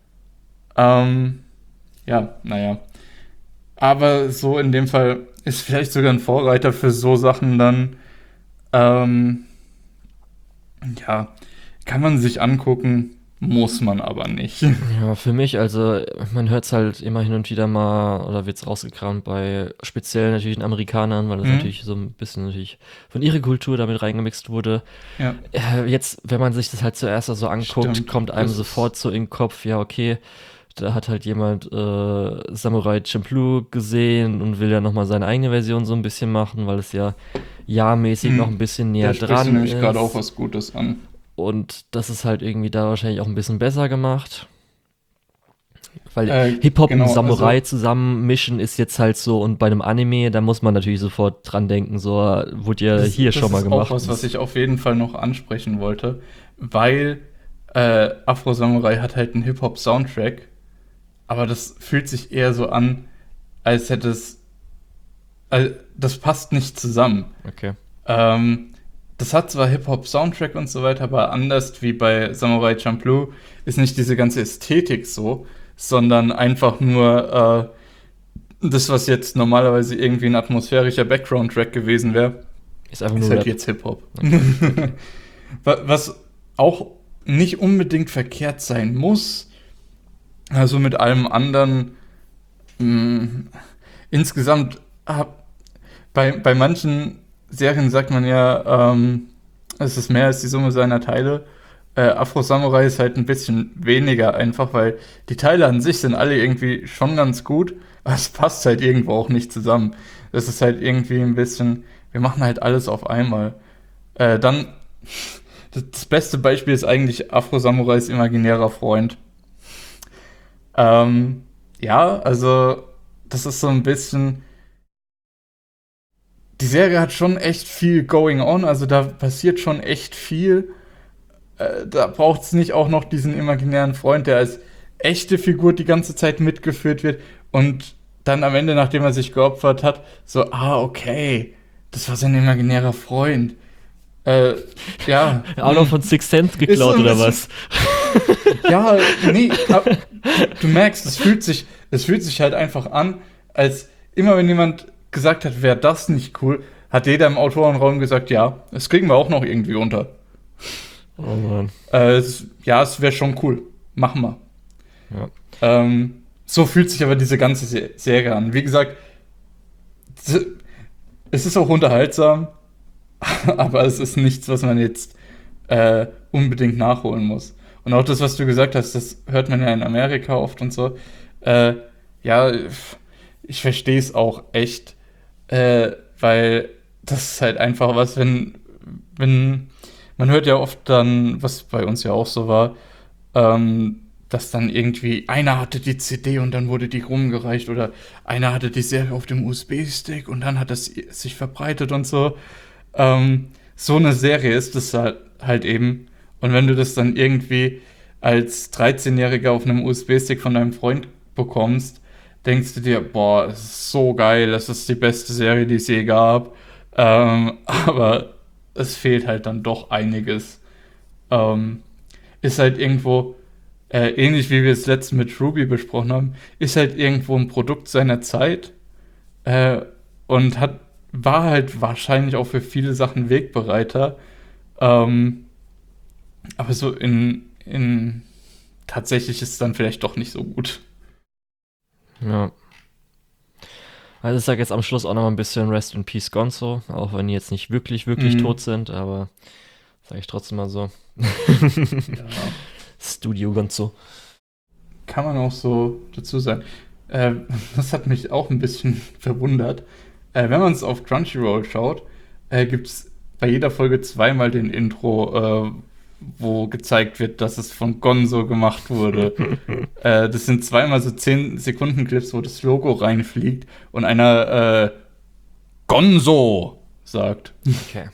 Ähm, ja, naja. Aber so in dem Fall ist vielleicht sogar ein Vorreiter für so Sachen dann. Ähm, ja, kann man sich angucken, muss man aber nicht.
Ja, für mich, also man hört es halt immer hin und wieder mal oder wird es rausgekramt bei speziell natürlich den Amerikanern, weil das
Mhm.
natürlich so ein bisschen natürlich von ihrer Kultur damit reingemixt wurde.
Ja,
Jetzt, wenn man sich das halt zuerst so anguckt,
stimmt.
kommt einem
Das ist.
sofort so in den Kopf, ja, okay, da hat halt jemand Samurai Champloo gesehen und will ja nochmal seine eigene Version so ein bisschen machen, weil es ja jahrmäßig noch ein
Mhm.
bisschen
Da
näher
sprichst du
dran
nämlich gerade auch
ist.
was Gutes an.
Und das ist halt irgendwie da wahrscheinlich auch ein bisschen besser gemacht. Weil
Äh,
Hip-Hop und
genau,
Samurai
also
zusammen mischen ist jetzt halt so, und bei einem Anime, da muss man natürlich sofort dran denken, so wurde ja hier
das
schon mal
ist auch
gemacht.
was ich auf jeden Fall noch ansprechen wollte, weil Afro Samurai hat halt einen Hip-Hop-Soundtrack, aber das fühlt sich eher so an, als hätte es, das passt nicht zusammen.
Okay.
Ähm, das hat zwar Hip-Hop-Soundtrack und so weiter, aber anders wie bei Samurai Champloo ist nicht diese ganze Ästhetik so, sondern einfach nur das, was jetzt normalerweise irgendwie ein atmosphärischer Background-Track gewesen wäre,
Ist einfach
ist
nur
halt
Rap.
jetzt Hip-Hop.
Okay.
Was auch nicht unbedingt verkehrt sein muss, also mit allem anderen, mh, insgesamt bei manchen Serien sagt man ja, es ist mehr als die Summe seiner Teile. Afro Samurai ist halt ein bisschen weniger einfach, weil die Teile an sich sind alle irgendwie schon ganz gut, aber es passt halt irgendwo auch nicht zusammen. Es ist halt irgendwie ein bisschen, wir machen halt alles auf einmal. Dann, das beste Beispiel ist eigentlich Afro Samurais imaginärer Freund. Ähm, ja, also, das ist so ein bisschen, die Serie hat schon echt viel going on, also da passiert schon echt viel. Da braucht es nicht auch noch diesen imaginären Freund, der als echte Figur die ganze Zeit mitgeführt wird und dann am Ende, nachdem er sich geopfert hat, so, okay, das war sein imaginärer Freund. Äh, ja,
Auch noch von Sixth Sense
ist so
geklaut
ein
oder
bisschen,
was?
ja, nee, du merkst, es fühlt sich halt einfach an, als immer wenn jemand gesagt hat, wäre das nicht cool, hat jeder im Autorenraum gesagt, ja, das kriegen wir auch noch irgendwie unter.
Oh Mann.
Ja, es wäre schon cool. Machen wir.
Ja.
So fühlt sich aber diese ganze Serie an. Wie gesagt, es ist auch unterhaltsam, aber es ist nichts, was man jetzt unbedingt nachholen muss. Und auch das, was du gesagt hast, das hört man ja in Amerika oft und so. Äh, ja, ich verstehe es auch echt, weil das ist halt einfach was, wenn, man hört ja oft dann, was bei uns ja auch so war, dass dann irgendwie einer hatte die CD und dann wurde die rumgereicht oder einer hatte die Serie auf dem USB-Stick und dann hat das sich verbreitet und so. So eine Serie ist es halt eben. Und wenn du das dann irgendwie als 13-Jähriger auf einem USB-Stick von deinem Freund bekommst, denkst du dir, boah, es ist so geil, das ist die beste Serie, die es je gab. Aber es fehlt halt dann doch einiges. Ähm, ist halt irgendwo, ähnlich wie wir es letztens mit Ruby besprochen haben, ist halt irgendwo ein Produkt seiner Zeit äh, und war halt wahrscheinlich auch für viele Sachen Wegbereiter. Ähm, aber so tatsächlich ist es dann vielleicht doch nicht so gut.
Ja. Also ich sage jetzt am Schluss auch noch mal ein bisschen Rest in Peace Gonzo, auch wenn die jetzt nicht wirklich, wirklich tot
Mhm.
sind, aber sage ich trotzdem mal so.
Ja,
Studio Gonzo.
kann man auch so dazu sagen. Äh, Das hat mich auch ein bisschen verwundert. Wenn man es auf Crunchyroll schaut, gibt es bei jeder Folge zweimal den Intro, wo gezeigt wird, dass es von Gonzo gemacht wurde. Das sind zweimal so 10 Sekunden Clips, wo das Logo reinfliegt und einer Gonzo sagt.
Okay.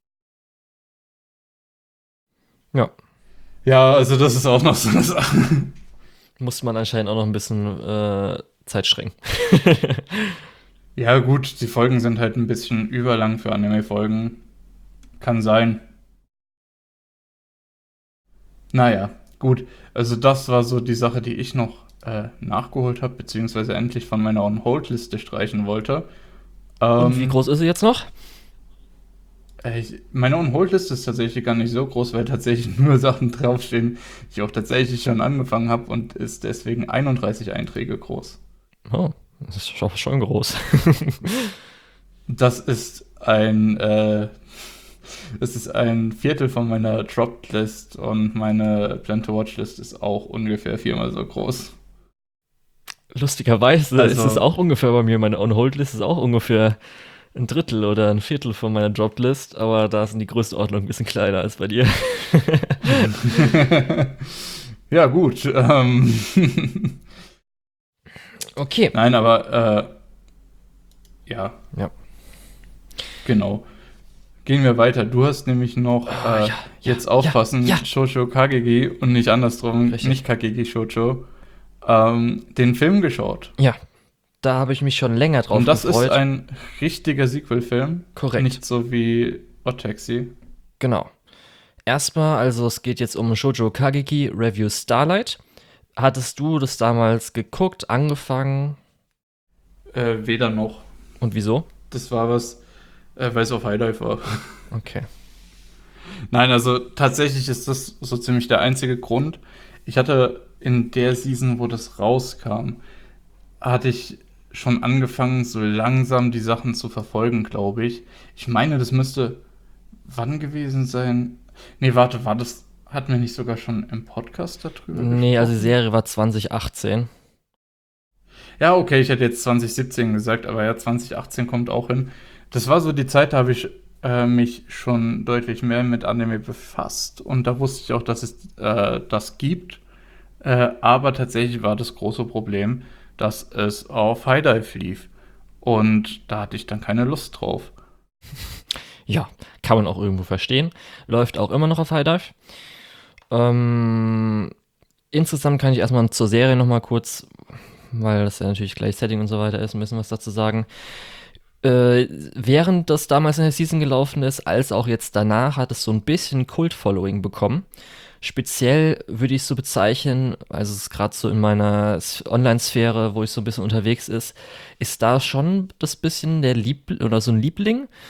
Ja,
Ja, also das ist auch noch so eine Sache.
muss man anscheinend auch noch ein bisschen Zeit strecken.
Ja, gut, die Folgen sind halt ein bisschen überlang für Anime-Folgen. Kann sein. Naja, gut. Also das war so die Sache, die ich noch nachgeholt habe, beziehungsweise endlich von meiner On-Hold-Liste streichen wollte.
Und wie groß ist sie jetzt noch?
Meine On-Hold-Liste ist tatsächlich gar nicht so groß, weil tatsächlich nur Sachen draufstehen, die ich auch tatsächlich schon angefangen habe und ist deswegen 31 Einträge groß.
Oh, das ist schon groß.
Das ist ein Viertel von meiner Dropped-List und meine Plan-to-Watch-List ist auch ungefähr viermal so groß.
Lustigerweise ist es
Also,
auch ungefähr bei mir. Meine On-Hold-List ist auch ungefähr ein Drittel oder ein Viertel von meiner Dropped-List, aber da sind die Größenordnung ein bisschen kleiner als bei dir.
ja, gut.
Okay.
Nein, aber ja,
Ja.
genau. Gehen wir weiter. Du hast nämlich noch
Oh, ja, ja,
jetzt
ja,
aufpassen,
ja.
Shoujo Kagegi und nicht andersrum,
Richtig.
nicht Kagegi Shoujo, den Film geschaut.
Ja, da habe ich mich schon länger drauf
Und das
gefreut.
ist ein richtiger Sequel-Film.
Korrekt.
Nicht so wie Odd Taxi.
Genau. Erstmal, also es geht jetzt um Shoujo Kageki Review Starlight. Hattest du das damals geguckt, angefangen
Weder noch.
und wieso?
Das war was, weil es auf High Dive war.
Okay.
Nein, also tatsächlich ist das so ziemlich der einzige Grund. Ich hatte in der Season, wo das rauskam, hatte ich schon angefangen, so langsam die Sachen zu verfolgen, glaube ich. Ich meine, das müsste wann gewesen sein? Nee, warte, hatten wir nicht sogar schon im Podcast darüber
Nee, also die
gesprochen?
Serie war 2018.
Ja, okay, ich hätte jetzt 2017 gesagt, aber ja, 2018 kommt auch hin. Das war so die Zeit, da habe ich mich schon deutlich mehr mit Anime befasst und da wusste ich auch, dass es das gibt. Aber tatsächlich war das große Problem, dass es auf High Dive lief. Und da hatte ich dann keine Lust drauf.
Ja, kann man auch irgendwo verstehen. Läuft auch immer noch auf High Dive. Insgesamt kann ich erstmal zur Serie nochmal kurz, weil das ja natürlich gleich Setting und so weiter ist, ein bisschen was dazu sagen. Während das damals in der Season gelaufen ist, als auch jetzt danach, hat es so ein bisschen Kult-Following bekommen. Speziell würde ich es so bezeichnen, also es ist gerade so in meiner Online-Sphäre, wo ich so ein bisschen unterwegs ist da schon das bisschen der oder so ein Liebling.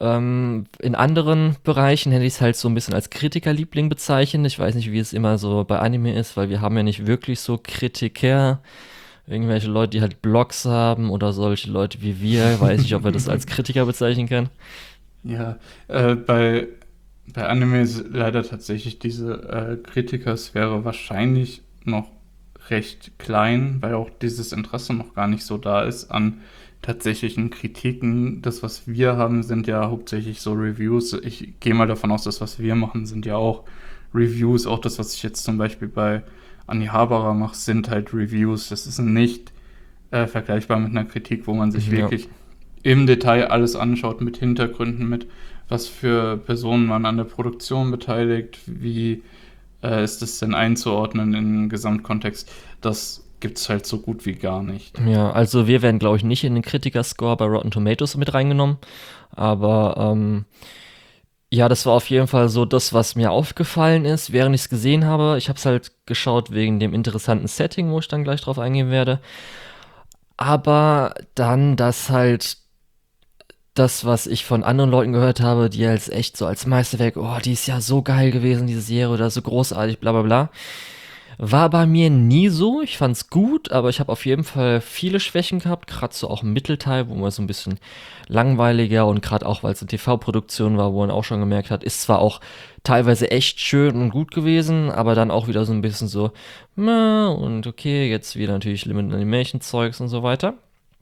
In anderen Bereichen hätte ich es halt so ein bisschen als Kritikerliebling bezeichnet. Ich weiß nicht, wie es immer so bei Anime ist, weil wir haben ja nicht wirklich so Kritiker. Irgendwelche Leute, die halt Blogs haben oder solche Leute wie wir. Weiß nicht, ob wir das als Kritiker bezeichnen können.
Ja, bei Anime ist leider tatsächlich diese Kritikersphäre wahrscheinlich noch recht klein, weil auch dieses Interesse noch gar nicht so da ist an tatsächlichen Kritiken. Das, was wir haben, sind ja hauptsächlich so Reviews. Ich gehe mal davon aus, das, was wir machen, sind ja auch Reviews. Auch das, was ich jetzt zum Beispiel bei Anni Haberer mache, sind halt Reviews. Das ist nicht vergleichbar mit einer Kritik, wo man sich
Ja.
wirklich im Detail alles anschaut, mit Hintergründen, mit was für Personen man an der Produktion beteiligt, wie ist es denn einzuordnen in den Gesamtkontext. Das gibt es halt so gut wie gar nicht.
Ja, also wir werden, glaube ich, nicht in den Kritiker-Score bei Rotten Tomatoes mit reingenommen. Aber ja, das war auf jeden Fall so das, was mir aufgefallen ist, während ich es gesehen habe. Ich habe es halt geschaut wegen dem interessanten Setting, wo ich dann gleich drauf eingehen werde. Aber dann, dass halt das, was ich von anderen Leuten gehört habe, die als echt so als Meisterwerk, oh, die ist ja so geil gewesen, diese Serie, oder so großartig, bla bla bla. War bei mir nie so. Ich fand's gut, aber ich habe auf jeden Fall viele Schwächen gehabt, gerade so auch im Mittelteil, wo man so ein bisschen langweiliger und gerade auch, weil es eine TV-Produktion war, wo man auch schon gemerkt hat, ist zwar auch teilweise echt schön und gut gewesen, aber dann auch wieder so ein bisschen so, und okay, jetzt wieder natürlich Limited Animation Zeugs und so weiter.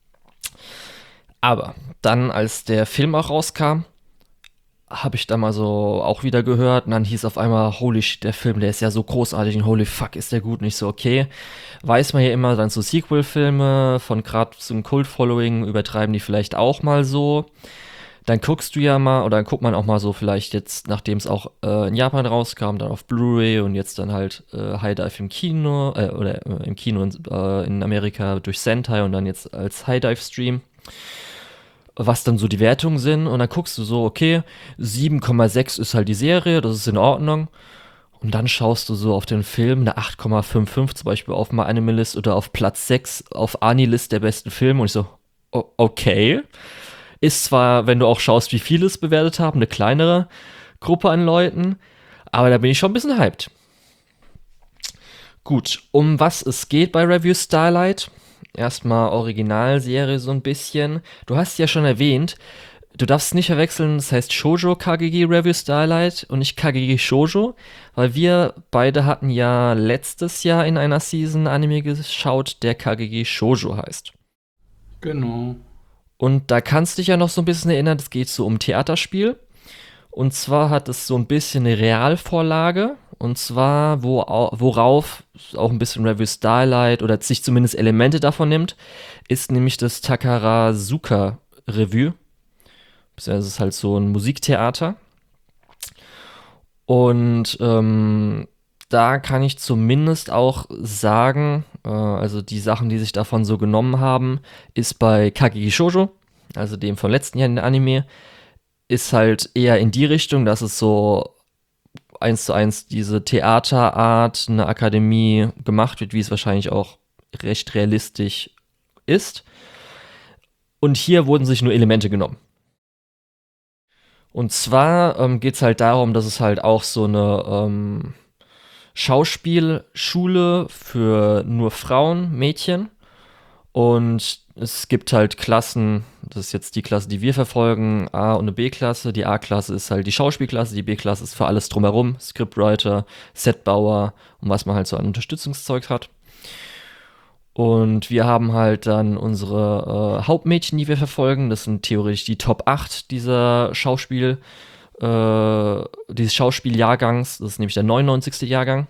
Aber dann, als der Film auch rauskam, habe ich da mal so auch wieder gehört und dann hieß auf einmal, holy shit, der Film, der ist ja so großartig und holy fuck, ist der gut. Und ich so, okay, weiß man ja immer, dann so Sequel-Filme von gerade so einem Kult-Following übertreiben die vielleicht auch mal so. Dann guckst du ja mal, oder dann guckt man auch mal so vielleicht jetzt, nachdem es auch in Japan rauskam, dann auf Blu-ray und jetzt dann halt High Dive im Kino, oder im Kino in Amerika durch Sentai und dann jetzt als High Dive Stream, was dann so die Wertungen sind und dann guckst du so, okay, 7,6 ist halt die Serie, das ist in Ordnung. Und dann schaust du so auf den Film, eine 8,55 zum Beispiel auf My Animalist oder auf Platz 6 auf Anilist der besten Filme und ich so, okay. Ist zwar, wenn du auch schaust, wie viele es bewertet haben, eine kleinere Gruppe an Leuten, aber da bin ich schon ein bisschen hyped. Gut, um was es geht bei Review Starlight? Erstmal Originalserie so ein bisschen. Du hast ja schon erwähnt, du darfst nicht verwechseln, das heißt Shoujo Kageki Review Starlight und nicht Kageki Shoujo, weil wir beide hatten ja letztes Jahr in einer Season Anime geschaut, der Kageki Shoujo heißt.
Genau.
Und da kannst du dich ja noch so ein bisschen erinnern, es geht so um Theaterspiel. Und zwar hat es so ein bisschen eine Realvorlage. Und zwar, worauf auch ein bisschen Review Starlight oder sich zumindest Elemente davon nimmt, ist nämlich das Takarazuka Revue. Das ist halt so ein Musiktheater. Und da kann ich zumindest auch sagen, also die Sachen, die sich davon so genommen haben, ist bei Kageki Shoujo, also dem von letzten Jahr in der Anime, ist halt eher in die Richtung, dass es so eins zu eins diese Theaterart, eine Akademie gemacht wird, wie es wahrscheinlich auch recht realistisch ist. Und hier wurden sich nur Elemente genommen. Und zwar geht es halt darum, dass es halt auch so eine Schauspielschule für nur Frauen, Mädchen. Und es gibt halt Klassen, das ist jetzt die Klasse, die wir verfolgen, A- und eine B-Klasse. Die A-Klasse ist halt die Schauspielklasse, die B-Klasse ist für alles drumherum, Scriptwriter, Setbauer und was man halt so an Unterstützungszeug hat. Und wir haben halt dann unsere Hauptmädchen, die wir verfolgen. Das sind theoretisch die Top 8 dieses Schauspieljahrgangs. Das ist nämlich der 99. Jahrgang.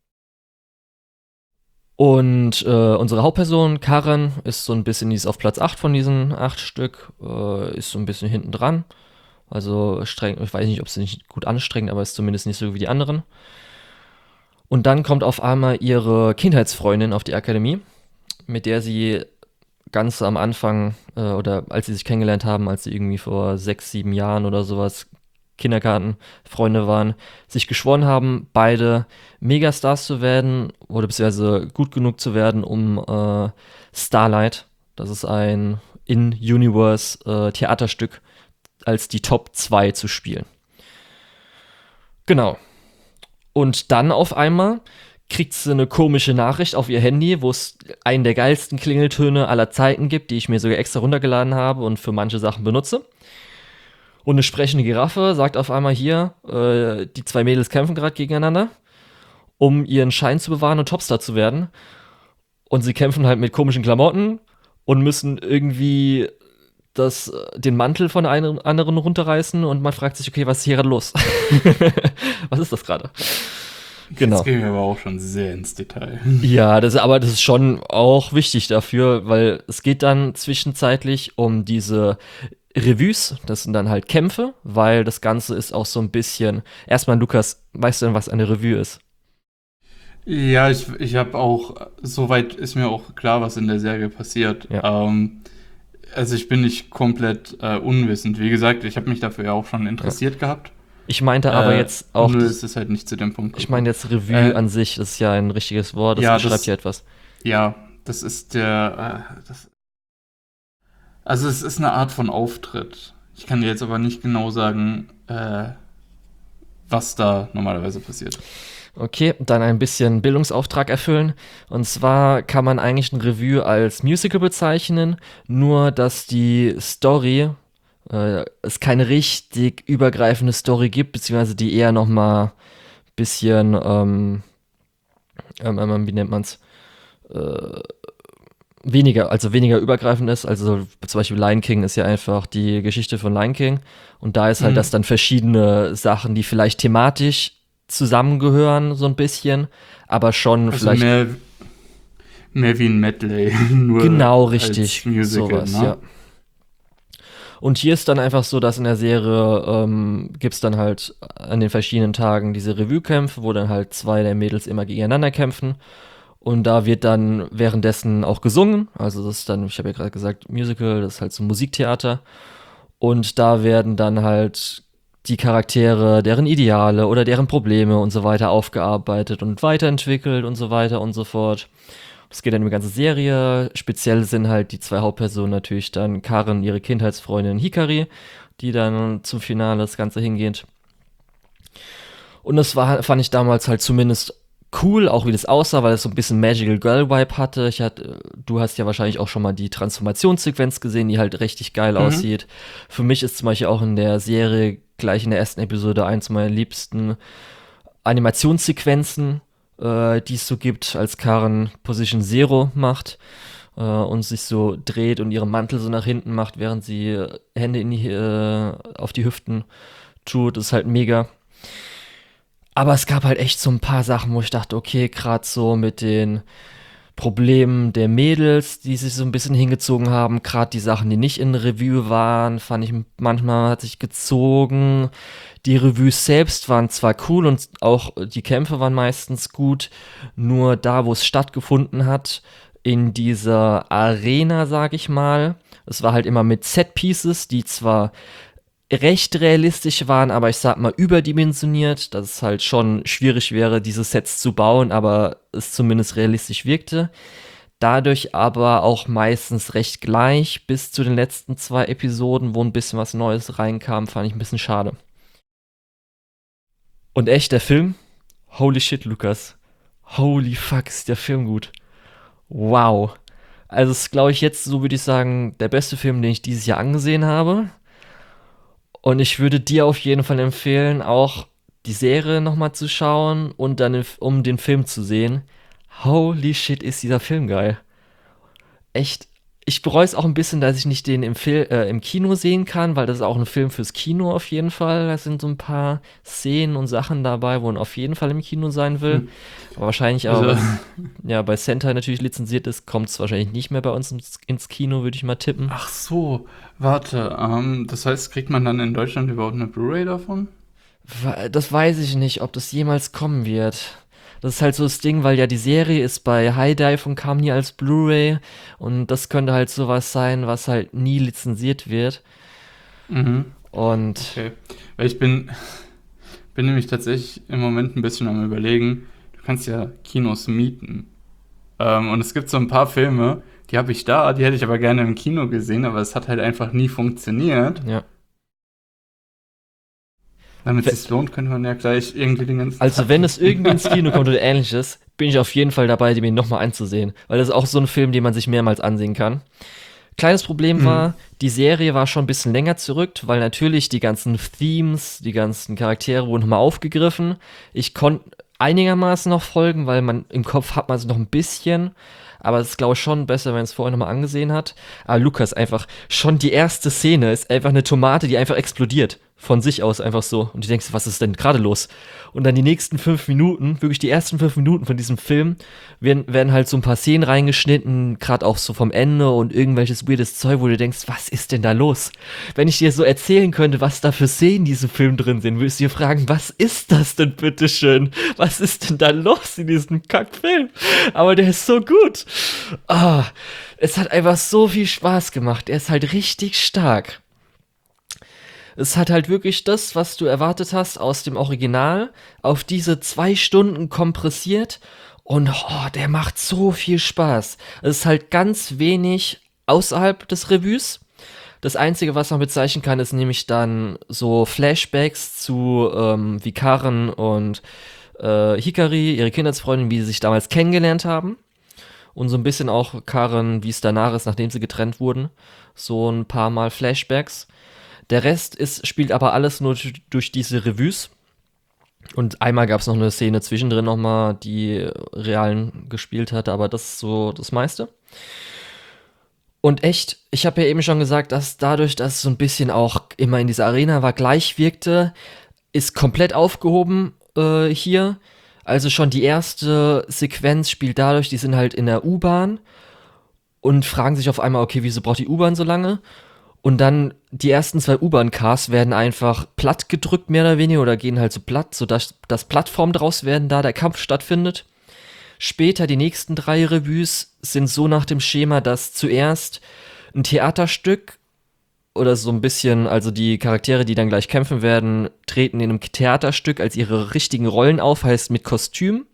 Und unsere Hauptperson, Karen, ist so ein bisschen, die ist auf Platz 8 von diesen 8 Stück, ist so ein bisschen hinten dran. Also streng, ich weiß nicht, ob sie nicht gut anstrengt, aber ist zumindest nicht so wie die anderen. Und dann kommt auf einmal ihre Kindheitsfreundin auf die Akademie, mit der sie ganz am Anfang oder als sie sich kennengelernt haben, als sie irgendwie vor 6, 7 Jahren oder sowas Kindergartenfreunde waren, sich geschworen haben, beide Megastars zu werden oder beziehungsweise gut genug zu werden, um Starlight, das ist ein In-Universe Theaterstück, als die Top 2 zu spielen. Genau. Und dann auf einmal kriegt sie eine komische Nachricht auf ihr Handy, wo es einen der geilsten Klingeltöne aller Zeiten gibt, die ich mir sogar extra runtergeladen habe und für manche Sachen benutze. Und eine sprechende Giraffe sagt auf einmal hier, die 2 Mädels kämpfen gerade gegeneinander, um ihren Schein zu bewahren und Topstar zu werden. Und sie kämpfen halt mit komischen Klamotten und müssen irgendwie den Mantel von einem anderen runterreißen und man fragt sich, okay, was ist hier gerade los? Was ist das gerade? Genau.
Jetzt gehen wir aber auch schon sehr ins Detail.
Ja, aber das ist schon auch wichtig dafür, weil es geht dann zwischenzeitlich um diese Revues, das sind dann halt Kämpfe, weil das Ganze ist auch so ein bisschen. Erstmal, Lukas, weißt du denn, was eine Revue ist?
Ja, ich habe auch, soweit ist mir auch klar, was in der Serie passiert.
Ja.
Also ich bin nicht komplett unwissend. Wie gesagt, ich habe mich dafür ja auch schon interessiert gehabt.
Ich meinte aber jetzt auch.
Nur ist es halt nicht zu dem Punkt
Ich meine jetzt Revue an sich, das ist ja ein richtiges Wort, das
ja,
beschreibt ja etwas.
Ja, das ist also es ist eine Art von Auftritt. Ich kann dir jetzt aber nicht genau sagen, was da normalerweise passiert.
Okay, dann ein bisschen Bildungsauftrag erfüllen. Und zwar kann man eigentlich ein Revue als Musical bezeichnen, nur dass die Story, es keine richtig übergreifende Story gibt, beziehungsweise die eher noch mal ein bisschen, wie nennt man's, weniger übergreifend ist. Also zum Beispiel Lion King ist ja einfach die Geschichte von Lion King. Und da ist halt, dass dann verschiedene Sachen, die vielleicht thematisch zusammengehören, so ein bisschen, aber schon
Also
vielleicht.
mehr wie ein Medley, nur
Genau,
als
richtig.
Musical,
Sowas,
ne?
ja. Und hier ist dann einfach so, dass in der Serie gibt es dann halt an den verschiedenen Tagen diese Revue-Kämpfe, wo dann halt 2 der Mädels immer gegeneinander kämpfen. Und da wird dann währenddessen auch gesungen. Also das ist dann, ich habe ja gerade gesagt, Musical, das ist halt so ein Musiktheater. Und da werden dann halt die Charaktere, deren Ideale oder deren Probleme und so weiter aufgearbeitet und weiterentwickelt und so weiter und so fort. Es geht dann um die ganze Serie. Speziell sind halt die 2 Hauptpersonen natürlich dann Karen, ihre Kindheitsfreundin Hikari, die dann zum Finale das Ganze hingeht. Und das fand ich damals halt zumindest cool, auch wie das aussah, weil es so ein bisschen Magical Girl Vibe hatte. Du hast ja wahrscheinlich auch schon mal die Transformationssequenz gesehen, die halt richtig geil aussieht. Für mich ist zum Beispiel auch in der Serie gleich in der ersten Episode eins meiner liebsten Animationssequenzen, die es so gibt, als Karen Position Zero macht und sich so dreht und ihren Mantel so nach hinten macht, während sie Hände auf die Hüften tut. Das ist halt mega. Aber es gab halt echt so ein paar Sachen, wo ich dachte, okay, gerade so mit den Problemen der Mädels, die sich so ein bisschen hingezogen haben, gerade die Sachen, die nicht in Revue waren, fand ich manchmal hat sich gezogen. Die Revues selbst waren zwar cool und auch die Kämpfe waren meistens gut, nur da, wo es stattgefunden hat, in dieser Arena, sag ich mal, es war halt immer mit Set-Pieces, die zwar recht realistisch waren, aber ich sag mal überdimensioniert, dass es halt schon schwierig wäre, diese Sets zu bauen, aber es zumindest realistisch wirkte. Dadurch aber auch meistens recht gleich bis zu den letzten 2 Episoden, wo ein bisschen was Neues reinkam, fand ich ein bisschen schade. Und echt, der Film? Holy shit, Lukas. Holy fuck, ist der Film gut. Wow. Also es ist, glaube ich, jetzt, so würde ich sagen, der beste Film, den ich dieses Jahr angesehen habe. Und ich würde dir auf jeden Fall empfehlen, auch die Serie nochmal zu schauen und dann, um den Film zu sehen. Holy shit, ist dieser Film geil. Echt. Ich bereue es auch ein bisschen, dass ich nicht den im Kino sehen kann, weil das ist auch ein Film fürs Kino auf jeden Fall. Da sind so ein paar Szenen und Sachen dabei, wo man auf jeden Fall im Kino sein will. Aber wahrscheinlich auch,
Also,
ja, bei Sentai natürlich lizenziert ist, kommt es wahrscheinlich nicht mehr bei uns ins Kino, würde ich mal tippen.
ach so, warte, das heißt, kriegt man dann in Deutschland überhaupt eine Blu-ray davon?
Das weiß ich nicht, ob das jemals kommen wird. Das ist halt so das Ding, weil ja die Serie ist bei HIDIVE und kam nie als Blu-ray und das könnte halt sowas sein, was halt nie lizenziert wird.
Mhm.
Und
Okay. Weil bin nämlich tatsächlich im Moment ein bisschen am Überlegen, du kannst ja Kinos mieten. Und es gibt so ein paar Filme, die habe ich da, die hätte ich aber gerne im Kino gesehen, aber es hat halt einfach nie funktioniert.
ja,
Damit es sich lohnt, könnte man ja gleich irgendwie den ganzen
Also,
Tag.
wenn es irgendwie ins Kino kommt oder ähnliches, bin ich auf jeden Fall dabei, den mir nochmal anzusehen. Weil das ist auch so ein Film, den man sich mehrmals ansehen kann. Kleines Problem
Mhm.
war, die Serie war schon ein bisschen länger zurück, weil natürlich die ganzen Themes, die ganzen Charaktere wurden nochmal aufgegriffen. Ich konnte einigermaßen noch folgen, weil man im Kopf hat man es noch ein bisschen. Aber es ist, glaube ich, schon besser, wenn man es vorher nochmal angesehen hat. Aber Lukas, einfach, schon die erste Szene ist einfach eine Tomate, die einfach explodiert. Von sich aus einfach so. Und du denkst, was ist denn gerade los? Und dann die nächsten 5 Minuten, wirklich die ersten 5 Minuten von diesem Film, werden halt so ein paar Szenen reingeschnitten, gerade auch so vom Ende und irgendwelches weirdes Zeug, wo du denkst, was ist denn da los? Wenn ich dir so erzählen könnte, was da für Szenen in diesem Film drin sind, würdest du dir fragen, was ist das denn bitteschön? Was ist denn da los in diesem Kackfilm? Aber der ist so gut. Ah, es hat einfach so viel Spaß gemacht. Er ist halt richtig stark. Es hat halt wirklich das, was du erwartet hast aus dem Original, auf diese 2 Stunden kompressiert. Und der macht so viel Spaß. Es ist halt ganz wenig außerhalb des Revues. Das Einzige, was man bezeichnen kann, ist nämlich dann so Flashbacks zu wie Karen und Hikari, ihre Kindheitsfreundin, wie sie sich damals kennengelernt haben. Und so ein bisschen auch Karen, wie es danach ist, nachdem sie getrennt wurden. So ein paar Mal Flashbacks. Der Rest spielt aber alles nur durch diese Revues. Und einmal gab es noch eine Szene zwischendrin nochmal, die Realen gespielt hatte, aber das ist so das meiste. Und echt, ich habe ja eben schon gesagt, dass dadurch, dass es so ein bisschen auch immer in dieser Arena war, gleich wirkte, ist komplett aufgehoben hier. Also schon die erste Sequenz spielt dadurch, die sind halt in der U-Bahn und fragen sich auf einmal, okay, wieso braucht die U-Bahn so lange? Und dann die ersten 2 U-Bahn-Cars werden einfach platt gedrückt, mehr oder weniger, oder gehen halt so platt, sodass das Plattformen draus werden, da der Kampf stattfindet. Später, die nächsten 3 Revues sind so nach dem Schema, dass zuerst ein Theaterstück oder so ein bisschen, also die Charaktere, die dann gleich kämpfen werden, treten in einem Theaterstück als ihre richtigen Rollen auf, heißt mit Kostüm.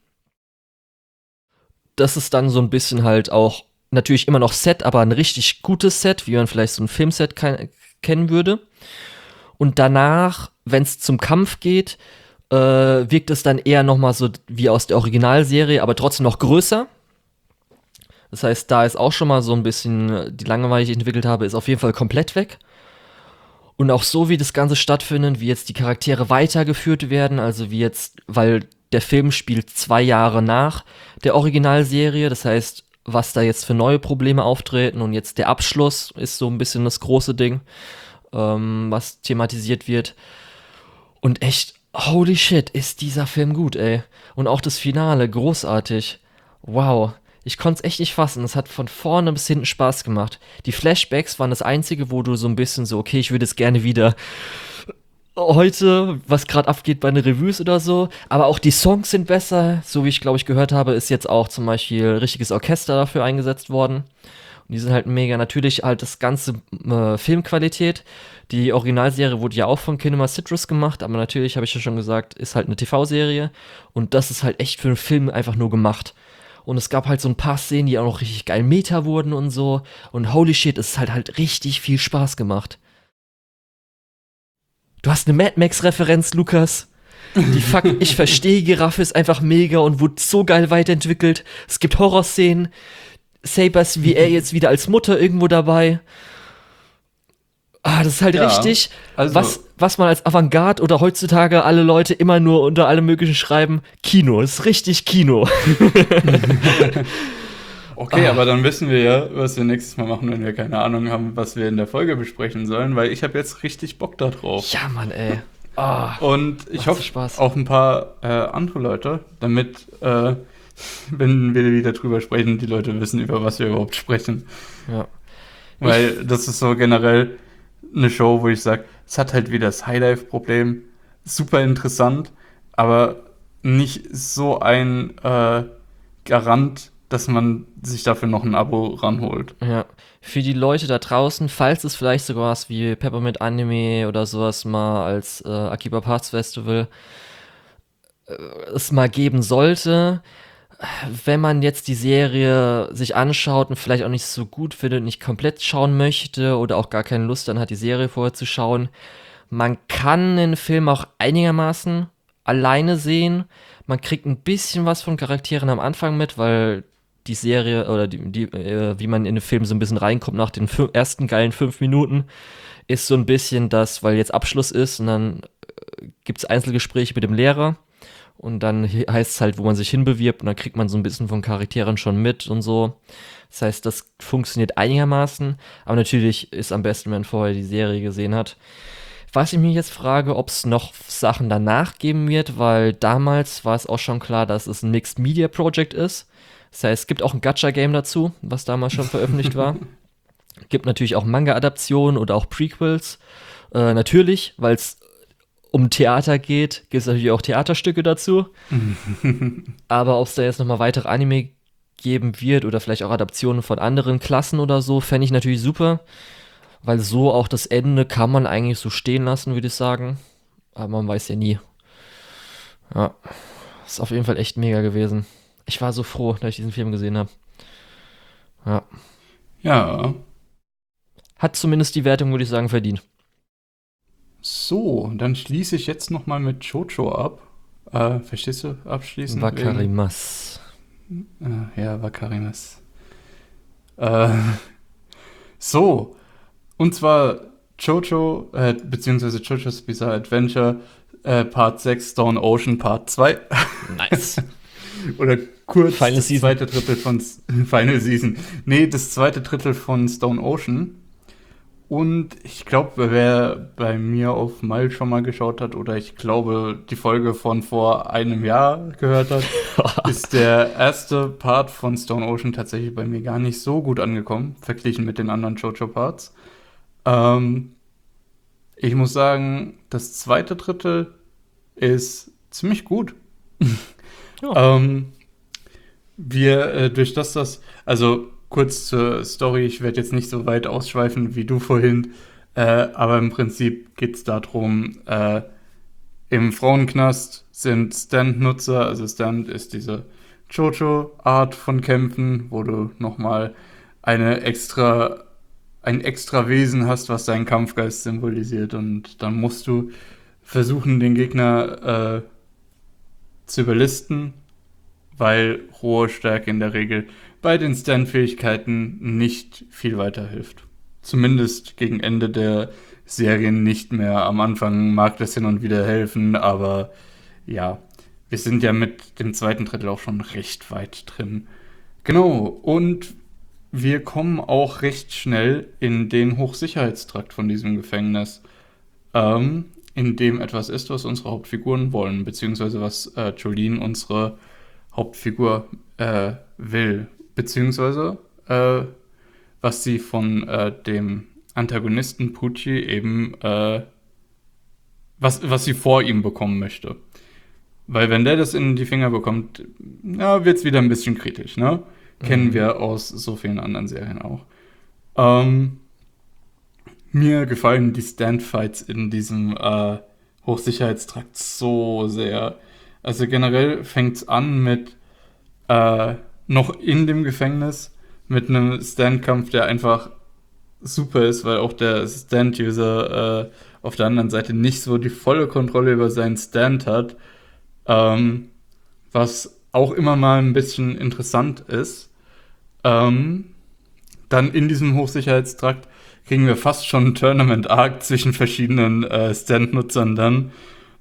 Das ist dann so ein bisschen halt auch natürlich immer noch Set, aber ein richtig gutes Set, wie man vielleicht so ein Filmset kennen würde. Und danach, wenn es zum Kampf geht, wirkt es dann eher noch mal so wie aus der Originalserie, aber trotzdem noch größer. Das heißt, da ist auch schon mal so ein bisschen die Langeweile, die ich entwickelt habe, ist auf jeden Fall komplett weg. Und auch so, wie das Ganze stattfindet, wie jetzt die Charaktere weitergeführt werden, also wie jetzt, weil der Film spielt 2 Jahre nach der Originalserie, das heißt, was da jetzt für neue Probleme auftreten und jetzt der Abschluss ist so ein bisschen das große Ding, was thematisiert wird. Und echt, holy shit, ist dieser Film gut, ey. Und auch das Finale, großartig. Wow. Ich konnte es echt nicht fassen. Es hat von vorne bis hinten Spaß gemacht. Die Flashbacks waren das Einzige, wo du so ein bisschen so, okay, ich würde es gerne wieder heute, was gerade abgeht bei den Revues oder so. Aber auch die Songs sind besser. So wie ich, glaube ich, gehört habe, ist jetzt auch zum Beispiel richtiges Orchester dafür eingesetzt worden. Und die sind halt mega. Natürlich halt das ganze Filmqualität. Die Originalserie wurde ja auch von Kinema Citrus gemacht, aber natürlich, habe ich ja schon gesagt, ist halt eine TV-Serie. Und das ist halt echt für einen Film einfach nur gemacht. Und es gab halt so ein paar Szenen, die auch noch richtig geil Meta wurden und so. Und holy shit, es hat halt richtig viel Spaß gemacht. Du hast eine Mad Max-Referenz, Lukas. Die Fuck, ich verstehe, Giraffe ist einfach mega und wurde so geil weiterentwickelt. Es gibt Horrorszenen. Sabers wie er jetzt wieder als Mutter irgendwo dabei. Das ist halt
Ja,
richtig,
also,
was man als Avantgarde oder heutzutage alle Leute immer nur unter allem möglichen schreiben, Kino, ist richtig Kino.
okay, aber dann wissen wir ja, was wir nächstes Mal machen, wenn wir keine Ahnung haben, was wir in der Folge besprechen sollen, weil ich habe jetzt richtig Bock da drauf.
Ja, Mann, ey.
Und ich
Macht so
hoffe
Spaß.
auch ein paar andere Leute, damit, wenn wir wieder drüber sprechen, die Leute wissen, über was wir überhaupt sprechen.
Ja.
Weil das ist so generell eine Show, wo ich sage, es hat halt wieder das Highlife-Problem. Super interessant, aber nicht so ein Garant, dass man sich dafür noch ein Abo ranholt.
Ja. Für die Leute da draußen, falls es vielleicht sogar was wie Peppermint Anime oder sowas mal als Akiba Parts Festival es mal geben sollte, wenn man jetzt die Serie sich anschaut und vielleicht auch nicht so gut findet, nicht komplett schauen möchte oder auch gar keine Lust dann hat, die Serie vorher zu schauen, Man kann den Film auch einigermaßen alleine sehen. Man kriegt ein bisschen was von Charakteren am Anfang mit, weil die Serie oder wie man in den Film so ein bisschen reinkommt nach den ersten geilen 5 Minuten, ist so ein bisschen das, weil jetzt Abschluss ist und dann gibt es Einzelgespräche mit dem Lehrer und dann heißt es halt, wo man sich hinbewirbt und dann kriegt man so ein bisschen von Charakteren schon mit und so. Das heißt, das funktioniert einigermaßen, aber natürlich ist am besten, wenn man vorher die Serie gesehen hat. Was ich mich jetzt frage, ob es noch Sachen danach geben wird, weil damals war es auch schon klar, dass es ein Mixed Media Project ist. Das heißt, es gibt auch ein Gacha-Game dazu, was damals schon veröffentlicht war. Gibt natürlich auch Manga-Adaptionen oder auch Prequels. Natürlich, weil es um Theater geht, gibt es natürlich auch Theaterstücke dazu. Aber ob es da jetzt nochmal weitere Anime geben wird oder vielleicht auch Adaptionen von anderen Klassen oder so, fände ich natürlich super. Weil so auch das Ende kann man eigentlich so stehen lassen, würde ich sagen. Aber man weiß ja nie. Ja, ist auf jeden Fall echt mega gewesen. Ich war so froh, dass ich diesen Film gesehen habe. Ja.
Ja.
Hat zumindest die Wertung, würde ich sagen, verdient.
So, dann schließe ich jetzt nochmal mit Jojo ab. Verstehst du? Abschließen?
Wakarimas.
Ja, Wakarimas. So, und zwar Jojo, beziehungsweise Jojo's Bizarre Adventure, Part 6, Stone Ocean, Part 2.
Nice.
Oder kurz
Final
das
Season.
zweite Drittel von Final Season. Nee, das zweite Drittel von Stone Ocean. Und ich glaube, wer bei mir auf Mal schon mal geschaut hat oder ich glaube, die Folge von vor einem Jahr gehört hat, ist der erste Part von Stone Ocean tatsächlich bei mir gar nicht so gut angekommen, verglichen mit den anderen JoJo-Parts. Ich muss sagen, das zweite Drittel ist ziemlich gut.
Ja.
Also kurz zur Story, ich werde jetzt nicht so weit ausschweifen wie du vorhin, aber im Prinzip geht es darum, im Frauenknast sind Stand-Nutzer, also Stand ist diese Jojo-Art von Kämpfen, wo du nochmal ein extra Wesen hast, was deinen Kampfgeist symbolisiert und dann musst du versuchen, den Gegner zu überlisten, weil hohe Stärke in der Regel bei den Stand-Fähigkeiten nicht viel weiterhilft. Zumindest gegen Ende der Serien nicht mehr. Am Anfang mag das hin und wieder helfen, aber ja, wir sind ja mit dem zweiten Drittel auch schon recht weit drin. Genau, und wir kommen auch recht schnell in den Hochsicherheitstrakt von diesem Gefängnis, in dem etwas ist, was unsere Hauptfiguren wollen, beziehungsweise was Jolene, unsere Hauptfigur, will, beziehungsweise was sie von dem Antagonisten Pucci eben, was sie vor ihm bekommen möchte. Weil wenn der das in die Finger bekommt, ja, wird es wieder ein bisschen kritisch, ne? Kennen wir aus so vielen anderen Serien auch. Mir gefallen die Stand-Fights in diesem Hochsicherheitstrakt so sehr. Also generell fängt es an mit noch in dem Gefängnis mit einem Stand-Kampf, der einfach super ist, weil auch der Stand-User auf der anderen Seite nicht so die volle Kontrolle über seinen Stand hat, was auch immer mal ein bisschen interessant ist. Dann in diesem Hochsicherheitstrakt kriegen wir fast schon einen Tournament-Arc zwischen verschiedenen Stand-Nutzern dann.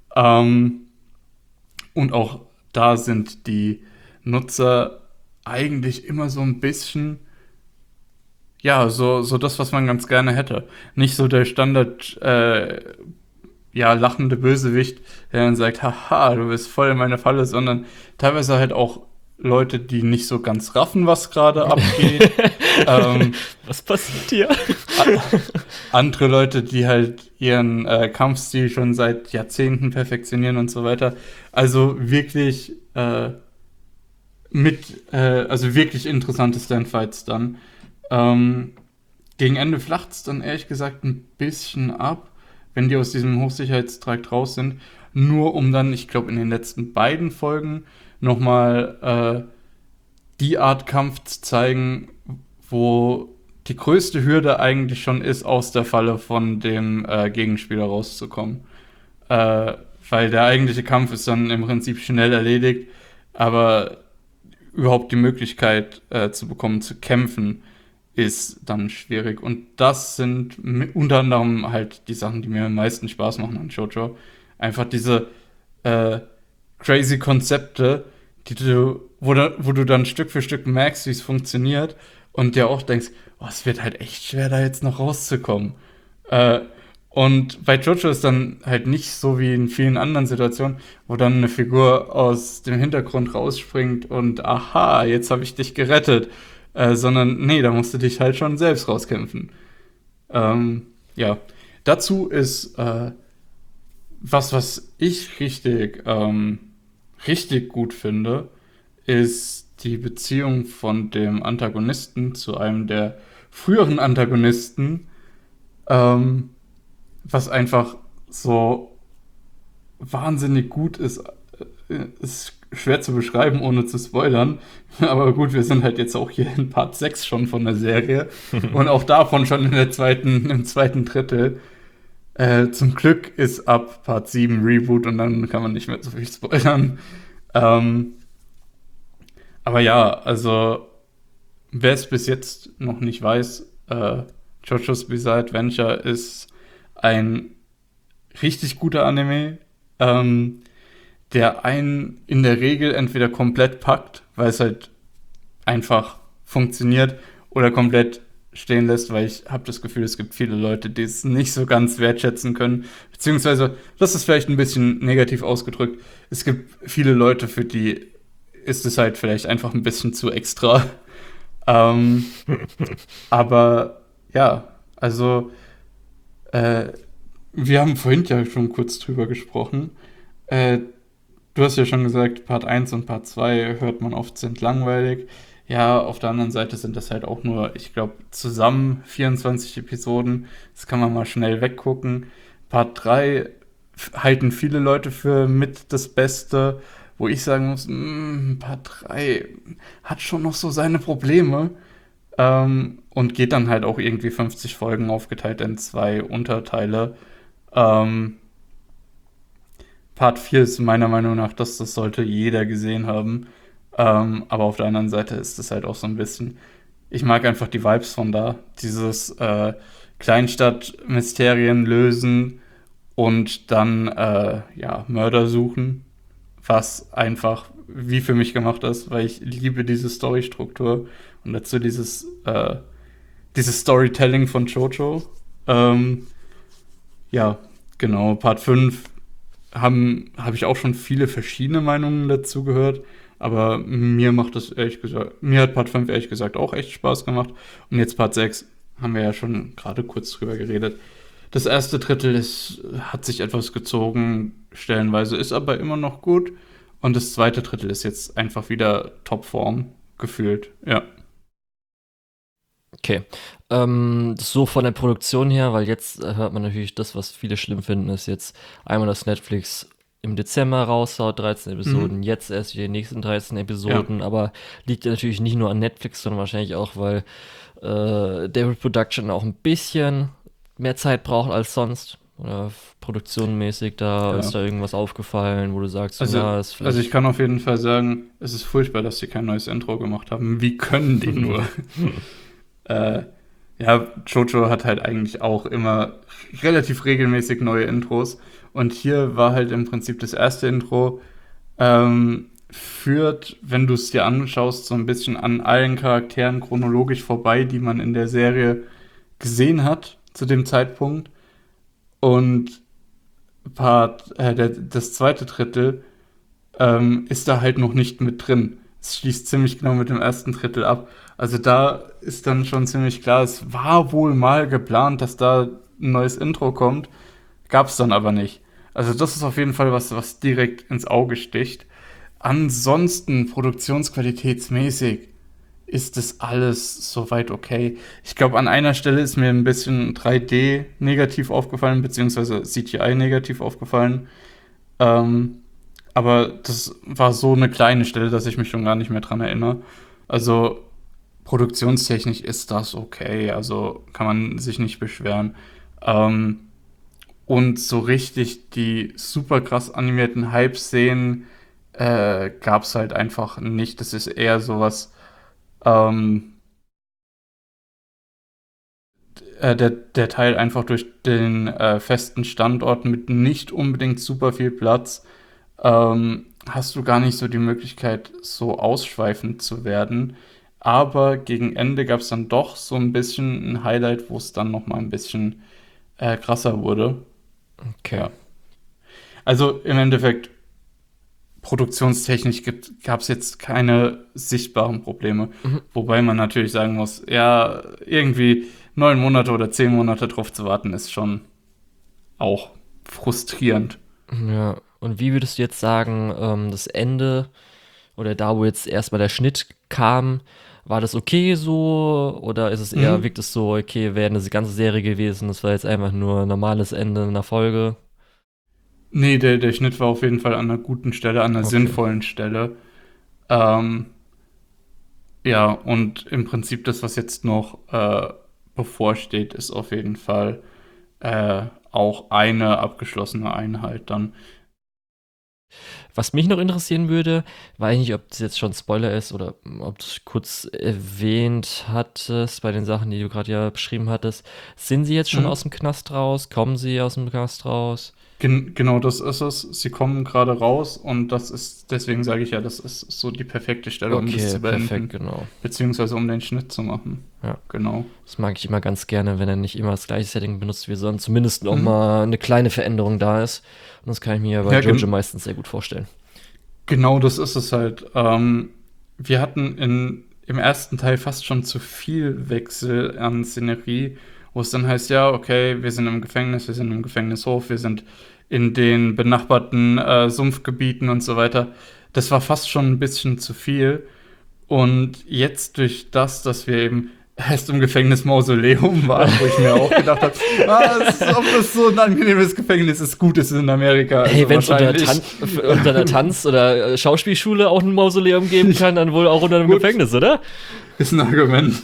Und auch da sind die Nutzer eigentlich immer so ein bisschen, ja, so das, was man ganz gerne hätte. Nicht so der Standard, ja, lachende Bösewicht, der dann sagt, haha, du bist voll in meine Falle, sondern teilweise halt auch Leute, die nicht so ganz raffen, was gerade abgeht.
Was passiert hier?
Andere Leute, die halt ihren Kampfstil schon seit Jahrzehnten perfektionieren und so weiter. Also wirklich also wirklich interessante Standfights dann. Gegen Ende flacht es dann ehrlich gesagt ein bisschen ab, wenn die aus diesem Hochsicherheitstrakt raus sind. Nur um dann, ich glaube, in den letzten beiden Folgen nochmal die Art Kampf zu zeigen, wo die größte Hürde eigentlich schon ist, aus der Falle von dem Gegenspieler rauszukommen. Äh, Weil der eigentliche Kampf ist dann im Prinzip schnell erledigt, aber überhaupt die Möglichkeit zu bekommen, zu kämpfen, ist dann schwierig. Und das sind unter anderem halt die Sachen, die mir am meisten Spaß machen an JoJo. Einfach diese äh, crazy Konzepte, wo du dann Stück für Stück merkst, wie es funktioniert und dir auch denkst, oh, es wird halt echt schwer, da jetzt noch rauszukommen. Äh, und bei Jojo ist dann halt nicht so wie in vielen anderen Situationen, wo dann eine Figur aus dem Hintergrund rausspringt und aha, jetzt habe ich dich gerettet. Sondern nee, da musst du dich halt schon selbst rauskämpfen. Ja, dazu ist was ich richtig gut finde, ist die Beziehung von dem Antagonisten zu einem der früheren Antagonisten, ähm, was einfach so wahnsinnig gut ist. Ist schwer zu beschreiben, ohne zu spoilern. Aber gut, wir sind halt jetzt auch hier in Part 6 schon von der Serie. Und auch davon schon im zweiten Drittel. Zum Glück ist ab Part 7 Reboot und dann kann man nicht mehr so viel spoilern. Ähm, aber ja, also wer es bis jetzt noch nicht weiß, JoJo's Bizarre Adventure ist ein richtig guter Anime, der einen in der Regel entweder komplett packt, weil es halt einfach funktioniert, oder komplett stehen lässt, weil ich habe das Gefühl, es gibt viele Leute, die es nicht so ganz wertschätzen können, beziehungsweise, das ist vielleicht ein bisschen negativ ausgedrückt, es gibt viele Leute, für die ist es halt vielleicht einfach ein bisschen zu extra. Ähm, aber ja, also äh, wir haben vorhin ja schon kurz drüber gesprochen. Äh, Du hast ja schon gesagt, Part 1 und Part 2 hört man oft sind langweilig. Ja, auf der anderen Seite sind das halt auch nur, ich glaube, zusammen 24 Episoden. Das kann man mal schnell weggucken. Part 3 halten viele Leute für mit das Beste, wo ich sagen muss, Part 3 hat schon noch so seine Probleme. Und geht dann halt auch irgendwie 50 Folgen aufgeteilt in zwei Unterteile. Ähm, Part 4 ist meiner Meinung nach, das sollte jeder gesehen haben. Aber auf der anderen Seite ist es halt auch so ein bisschen, ich mag einfach die Vibes von da. Dieses Kleinstadt-Mysterien lösen und dann ja, Mörder suchen, was einfach wie für mich gemacht ist, weil ich liebe diese Storystruktur und dazu dieses Storytelling von Jojo. Ähm, ja, genau, Part 5 habe ich auch schon viele verschiedene Meinungen dazu gehört. Aber mir hat Part 5 ehrlich gesagt auch echt Spaß gemacht. Und jetzt Part 6 haben wir ja schon gerade kurz drüber geredet. Das erste Drittel hat sich etwas gezogen, stellenweise, ist aber immer noch gut. Und das zweite Drittel ist jetzt einfach wieder Topform gefühlt. Ja.
Okay. So von der Produktion her, weil jetzt hört man natürlich das, was viele schlimm finden, ist jetzt einmal, dass Netflix im Dezember raushaut, 13 Episoden, jetzt erst die nächsten 13
Ja.
Episoden, aber liegt ja natürlich nicht nur an Netflix, sondern wahrscheinlich auch, weil David Production auch ein bisschen mehr Zeit braucht als sonst. Oder produktionmäßig, da
Ja.
ist da irgendwas aufgefallen, wo du sagst, so,
Also,
ja, ist
also
vielleicht.
ich kann auf jeden Fall sagen, es ist furchtbar, dass sie kein neues Intro gemacht haben. Wie können die nur? äh, ja, Jojo hat halt eigentlich auch immer relativ regelmäßig neue Intros. Und hier war halt im Prinzip das erste Intro, führt, wenn du es dir anschaust, so ein bisschen an allen Charakteren chronologisch vorbei, die man in der Serie gesehen hat zu dem Zeitpunkt. Und das zweite Drittel ist da halt noch nicht mit drin. Es schließt ziemlich genau mit dem ersten Drittel ab. Also da ist dann schon ziemlich klar, es war wohl mal geplant, dass da ein neues Intro kommt, gab es dann aber nicht. Also das ist auf jeden Fall was direkt ins Auge sticht. Ansonsten produktionsqualitätsmäßig ist das alles soweit okay. Ich glaube, an einer Stelle ist mir ein bisschen 3D negativ aufgefallen, beziehungsweise CGI negativ aufgefallen. Ähm, aber das war so eine kleine Stelle, dass ich mich schon gar nicht mehr dran erinnere. Also Produktionstechnisch ist das okay, also kann man sich nicht beschweren. Ähm, und so richtig die super krass animierten Hype-Szenen gab es halt einfach nicht. Das ist eher sowas, ähm, der Teil einfach durch den festen Standort mit nicht unbedingt super viel Platz, hast du gar nicht so die Möglichkeit, so ausschweifend zu werden. Aber gegen Ende gab es dann doch so ein bisschen ein Highlight, wo es dann noch mal ein bisschen krasser wurde.
Okay.
Ja. Also im Endeffekt, produktionstechnisch gab es jetzt keine sichtbaren Probleme.
Mhm.
Wobei man natürlich sagen muss, ja, irgendwie 9 Monate oder 10 Monate drauf zu warten, ist schon auch frustrierend.
Ja. Und wie würdest du jetzt sagen, das Ende oder da, wo jetzt erstmal der Schnitt kam, war das okay so? Oder ist es eher,
Mhm.
wirkt es so, okay, wäre eine ganze Serie gewesen, das war jetzt einfach nur ein normales Ende einer Folge?
Nee, der Schnitt war auf jeden Fall an einer guten Stelle, an einer
Okay.
sinnvollen Stelle. Ähm, ja, und im Prinzip das, was jetzt noch bevorsteht, ist auf jeden Fall auch eine abgeschlossene Einheit dann.
Was mich noch interessieren würde, weiß ich nicht, ob das jetzt schon Spoiler ist oder ob du es kurz erwähnt hattest bei den Sachen, die du gerade ja beschrieben hattest. Sind sie jetzt schon aus
Mhm.
dem Knast raus? Kommen sie aus dem Knast raus?
Genau das ist es. Sie kommen gerade raus und das ist, deswegen sage ich ja, das ist so die perfekte Stelle, um das
Okay,
zu
perfekt,
beenden,
beenden.
beziehungsweise um den Schnitt zu machen.
Ja,
Genau.
das mag ich immer ganz gerne, wenn er nicht immer das gleiche Setting benutzt wie sonst, zumindest noch
Mhm.
mal eine kleine Veränderung da ist. Und das kann ich mir ja bei
Ja,
Jojo meistens sehr gut vorstellen.
genau das ist es halt. Wir hatten im ersten Teil fast schon zu viel Wechsel an Szenerie, wo es dann heißt, ja, okay, wir sind im Gefängnis, wir sind im Gefängnishof, wir sind in den benachbarten Sumpfgebieten und so weiter. Das war fast schon ein bisschen zu viel. Und jetzt durch das, dass wir eben erst im Gefängnis Mausoleum waren, wo ich mir auch gedacht habe, ob das so ein angenehmes Gefängnis ist, gut ist in Amerika,
Hey,
also
wenn es
wahrscheinlich.
unter einer Tanz- oder Schauspielschule auch ein Mausoleum geben kann, dann wohl auch unter einem
Gut,
Gefängnis, oder?
ist ein Argument.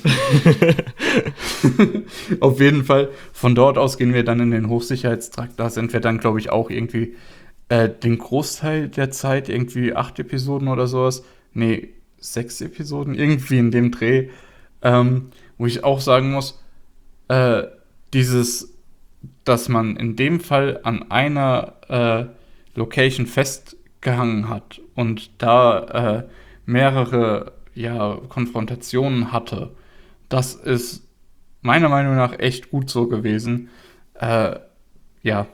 Auf jeden Fall, von dort aus gehen wir dann in den Hochsicherheitstrakt. Da sind wir dann, glaube ich, auch irgendwie den Großteil der Zeit, irgendwie 8 Episoden oder sowas. Nee, 6 Episoden, irgendwie in dem Dreh. Wo ich auch sagen muss, äh, dieses, dass man in dem Fall an einer Location festgehangen hat und da mehrere ja, Konfrontationen hatte, das ist meiner Meinung nach echt gut so gewesen. Äh, ja,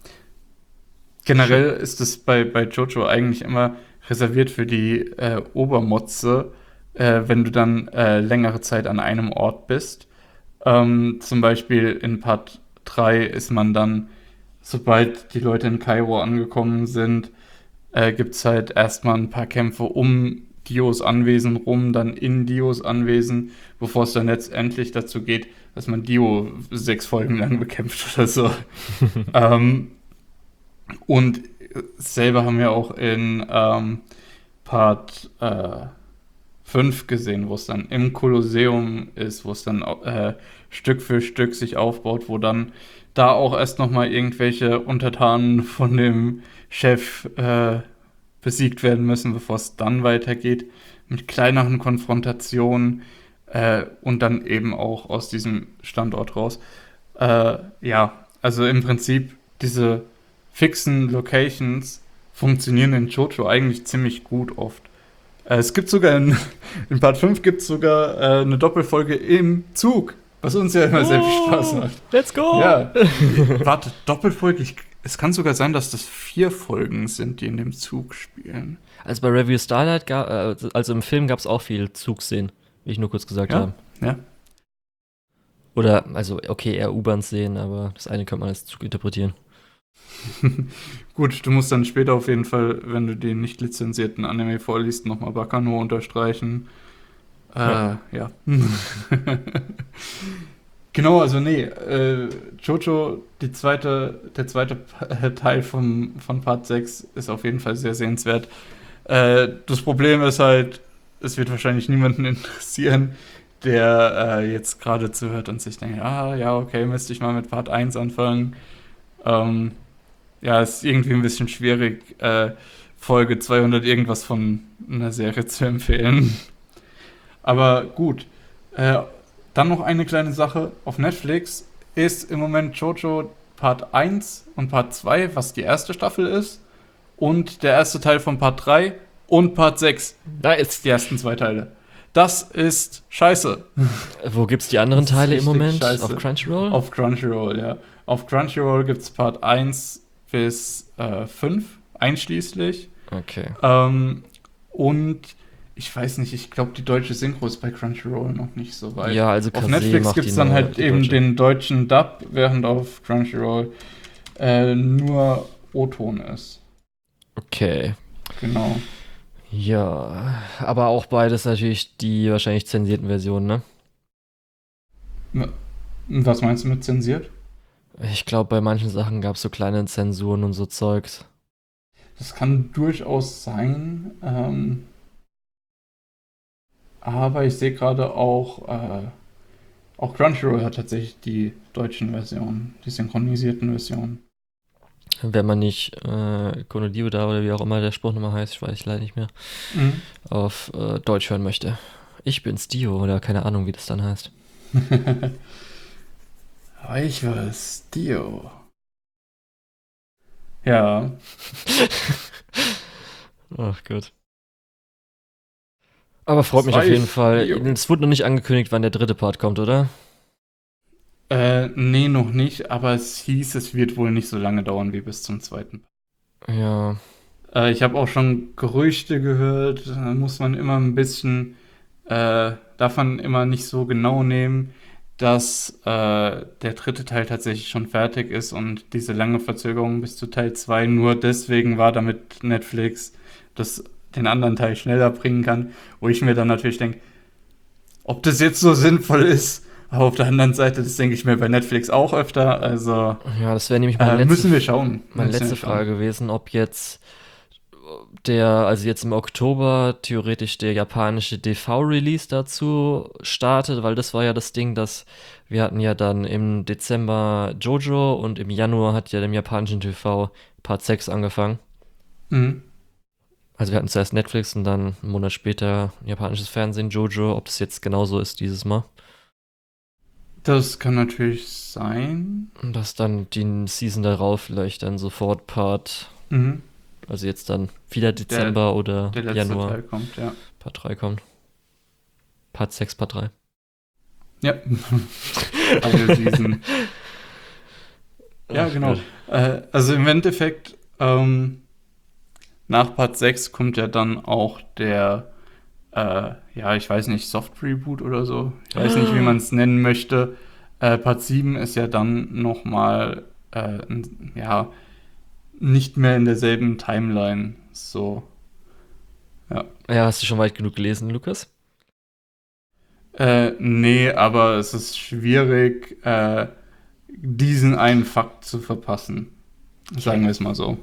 Schön.
generell ist es bei Jojo eigentlich immer reserviert für die Obermotze, wenn du dann längere Zeit an einem Ort bist. Zum Beispiel in Part 3 ist man dann, sobald die Leute in Kairo angekommen sind, gibt es halt erstmal ein paar Kämpfe um Dios Anwesen rum, dann in Dios Anwesen, bevor es dann letztendlich dazu geht, dass man Dio 6 Folgen lang bekämpft oder so. ähm, und selber haben wir auch in Part 5 gesehen, wo es dann im Kolosseum ist, wo es dann Stück für Stück sich aufbaut, wo dann da auch erst nochmal irgendwelche Untertanen von dem Chef besiegt werden müssen, bevor es dann weitergeht mit kleineren Konfrontationen und dann eben auch aus diesem Standort raus. Ja, also im Prinzip diese fixen Locations funktionieren in Jojo eigentlich ziemlich gut oft. Es gibt sogar in Part 5 gibt es sogar eine Doppelfolge im Zug, was uns ja immer sehr viel Spaß
Oh,
macht.
let's go!
Ja, warte, Doppelfolge, es kann sogar sein, dass das 4 Folgen sind, die in dem Zug spielen.
Also bei Review Starlight, also im Film gab es auch viel Zugszenen, wie ich nur kurz gesagt
Ja,
habe.
ja.
Oder, also, okay, eher U-Bahn-Szenen, aber das eine könnte man als Zug interpretieren.
Gut, du musst dann später auf jeden Fall, wenn du den nicht lizenzierten Anime vorliest, nochmal Bakano unterstreichen.
Ja.
Ja. Genau, also nee, Jojo, der zweite Teil von Part 6 ist auf jeden Fall sehr sehenswert. Das Problem ist halt, es wird wahrscheinlich niemanden interessieren, der jetzt gerade zuhört und sich denkt, ah ja, okay, müsste ich mal mit Part 1 anfangen. Ähm, ja, ist irgendwie ein bisschen schwierig, Folge 200 irgendwas von einer Serie zu empfehlen. Aber gut. Äh, Dann noch eine kleine Sache. Auf Netflix ist im Moment JoJo Part 1 und Part 2, was die erste Staffel ist. Und der erste Teil von Part 3 und Part 6.
Nice.
Die ersten zwei Teile. Das ist scheiße.
Wo gibt's die anderen
Das ist
Teile im
richtig
Moment?
scheiße.
Auf Crunchyroll?
Auf Crunchyroll, ja. Auf Crunchyroll gibt es Part 1 bis 5 einschließlich.
Okay.
Und ich weiß nicht, ich glaube, die deutsche Synchro ist bei Crunchyroll noch nicht so weit.
Ja, also
Auf
Kase
Netflix
macht
gibt es
die
dann
nur
halt
die
eben
deutsche.
den deutschen Dub, während auf Crunchyroll nur O-Ton ist.
Okay.
Genau.
Ja, aber auch beides natürlich die wahrscheinlich zensierten Versionen, ne?
Was meinst du mit zensiert?
Ich glaube, bei manchen Sachen gab es so kleine Zensuren und so Zeugs.
Das kann durchaus sein. Aber ich sehe gerade auch Crunchyroll hat tatsächlich die deutschen Versionen, die synchronisierten Versionen.
Wenn man nicht Konodio da oder wie auch immer der Spruch nochmal heißt, ich weiß leider nicht mehr,
Mhm.
auf Deutsch hören möchte. Ich bin's Dio oder keine Ahnung, wie das dann heißt.
Ich war's, Dio. Ja,
Ach Gott. Aber freut
das
mich
war
auf jeden
ich,
Fall.
Dio.
Es wurde noch nicht angekündigt, wann der dritte Part kommt, oder?
Nee, noch nicht, aber es hieß, es wird wohl nicht so lange dauern wie bis zum zweiten.
Ja.
Ich habe auch schon Gerüchte gehört, da muss man immer ein bisschen, darf man immer nicht so genau nehmen, dass der dritte Teil tatsächlich schon fertig ist und diese lange Verzögerung bis zu Teil 2 nur deswegen war, damit Netflix den anderen Teil schneller bringen kann, wo ich mir dann natürlich denke, ob das jetzt so sinnvoll ist. Aber auf der anderen Seite, das denke ich mir bei Netflix auch öfter. Also
Ja, das wäre nämlich meine
müssen wir schauen.
meine
Müssen wir
letzte
schauen.
Frage gewesen, ob jetzt also jetzt im Oktober theoretisch der japanische DV-Release dazu startet, weil das war ja das Ding, dass wir hatten ja dann im Dezember Jojo und im Januar hat ja dem japanischen TV Part 6 angefangen.
Mhm.
Also wir hatten zuerst Netflix und dann einen Monat später japanisches Fernsehen Jojo, ob das jetzt genauso ist dieses Mal.
Das kann natürlich sein.
Und dass dann die Season darauf vielleicht dann sofort Part,
Mhm.
also jetzt dann wieder Dezember oder
Der letzte
Januar
Teil kommt, ja.
Part 3 kommt. Part 6, Part 3.
Ja. Eine Season. Ja,
Ach
genau.
Gott.
Also im Endeffekt, nach Part 6 kommt ja dann auch der, ja, ich weiß nicht, Soft Reboot oder so. Ich weiß nicht, wie man es nennen möchte. Part 7 ist ja dann nochmal, ja, nicht mehr in derselben Timeline. So, ja.
Ja, hast du schon weit genug gelesen, Lukas?
Nee, aber es ist schwierig, diesen einen Fakt zu verpassen. Sagen wir es mal so.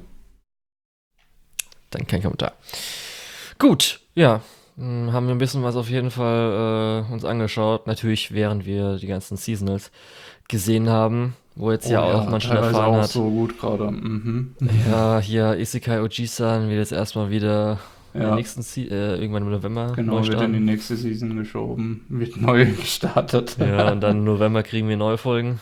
Dann kein Kommentar. Gut, ja. Haben wir ein bisschen was auf jeden Fall uns angeschaut. Natürlich, während wir die ganzen Seasonals gesehen haben, wo jetzt ja auch man schon
teilweise
erfahren
auch
hat.
so gut gerade. Mhm.
Ja, hier Isekai Oji-san wird jetzt erstmal wieder in der
Ja,
nächsten irgendwann im November
genau,
neu
wird in die
starten.
nächste Season geschoben, wird neu gestartet.
Ja, und dann im November kriegen wir neue Folgen.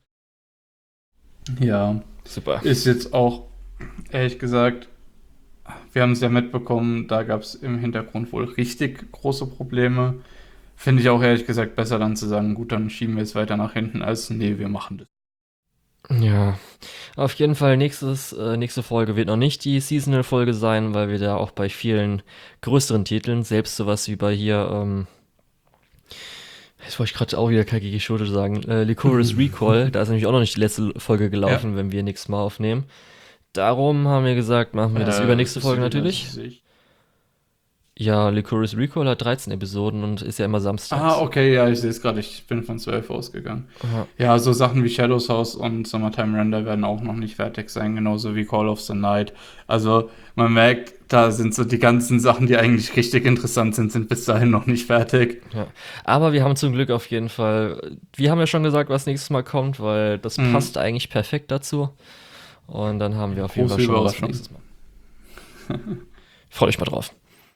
Ja,
Super.
ist jetzt auch, ehrlich gesagt, wir haben es ja mitbekommen, da gab es im Hintergrund wohl richtig große Probleme. Finde ich auch ehrlich gesagt besser dann zu sagen, gut, dann schieben wir es weiter nach hinten, als nee, wir machen das.
Ja, auf jeden Fall nächste Folge wird noch nicht die Seasonal-Folge sein, weil wir da auch bei vielen größeren Titeln, selbst sowas wie bei hier, jetzt wollte ich gerade auch wieder Kageki Shoujo sagen, Licorice Recall, da ist nämlich auch noch nicht die letzte Folge gelaufen, wenn wir nächstes Mal aufnehmen. Darum haben wir gesagt, machen wir das übernächste Folge natürlich. Ja, Licorice Recall hat 13 Episoden und ist ja immer samstags.
Ah, okay, ja, ich sehe es gerade, ich bin von 12 ausgegangen.
Aha.
Ja, so Sachen wie Shadows House und Summertime Render werden auch noch nicht fertig sein, genauso wie Call of the Night. Also man merkt, da sind so die ganzen Sachen, die eigentlich richtig interessant sind bis dahin noch nicht fertig.
Ja. Aber wir haben zum Glück auf jeden Fall, wir haben ja schon gesagt, was nächstes Mal kommt, weil das passt eigentlich perfekt dazu. Und dann haben wir auf jeden Fall
Große
schon was für
Überraschung.
nächstes Mal. Freut euch mal drauf.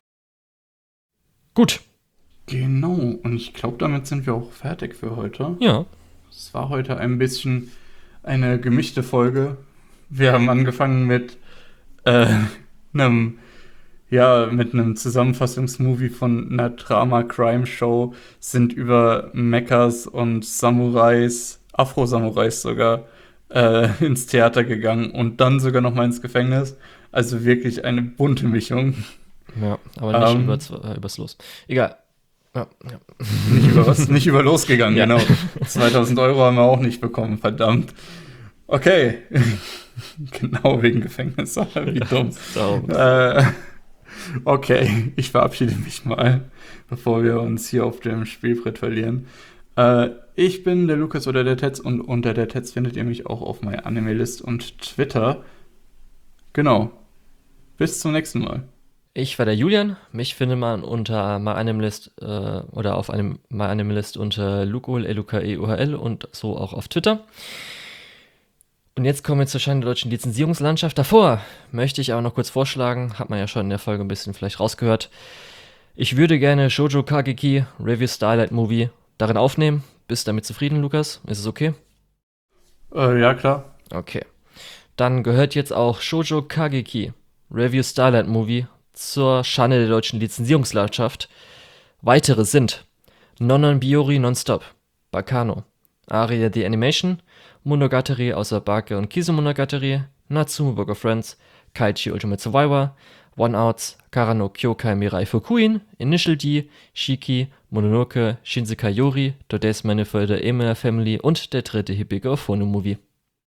Gut,
Genau, und ich glaube, damit sind wir auch fertig für heute.
ja.
Es war heute ein bisschen eine gemischte Folge. Wir haben angefangen mit äh, einem, ja, mit einem Zusammenfassungsmovie von einer Drama-Crime-Show, sind über Mechas und Samurais, Afro-Samurais sogar, ins Theater gegangen und dann sogar noch mal ins Gefängnis. Also wirklich eine bunte Mischung.
Ja, aber nicht
Ähm,
übers Los. Egal. Ja, ja.
Nicht über was? Nicht über losgegangen,
Ja.
genau. 2000 Euro haben wir auch nicht bekommen, verdammt. Okay. Genau wegen Gefängnis. Wie dumm.
Darum.
Okay, ich verabschiede mich mal, bevor wir uns hier auf dem Spielbrett verlieren. Ich bin der Lukas oder der Tetz und unter der Tetz findet ihr mich auch auf MyAnimeList und Twitter. Genau. Bis zum nächsten Mal.
Ich war der Julian. Mich findet man unter MyAnimeList oder auf einem MyAnimeList unter Lukol, LUKEUHL und so auch auf Twitter. Und jetzt kommen wir zur Schande der deutschen Lizenzierungslandschaft. Davor möchte ich aber noch kurz vorschlagen, hat man ja schon in der Folge ein bisschen vielleicht rausgehört. Ich würde gerne Shoujo Kageki Review Starlight Movie darin aufnehmen. Bist du damit zufrieden, Lukas? Ist es okay?
Ja, klar.
Okay. Dann gehört jetzt auch Shoujo Kageki Review Starlight Movie zur Schande der deutschen Lizenzierungslandschaft. Weitere sind Nonon Biori Nonstop, Bakano, Aria the Animation, Monogatari außer Bake und Kizumonogatari, Natsume Book of Friends, Kaichi Ultimate Survivor, One Outs, Karano Kyokai Mirai Fukuin, Initial D, Shiki, Mononoke, Shinsekai Yori, Today's Manifold Emina Family und der dritte hippige Phono Movie.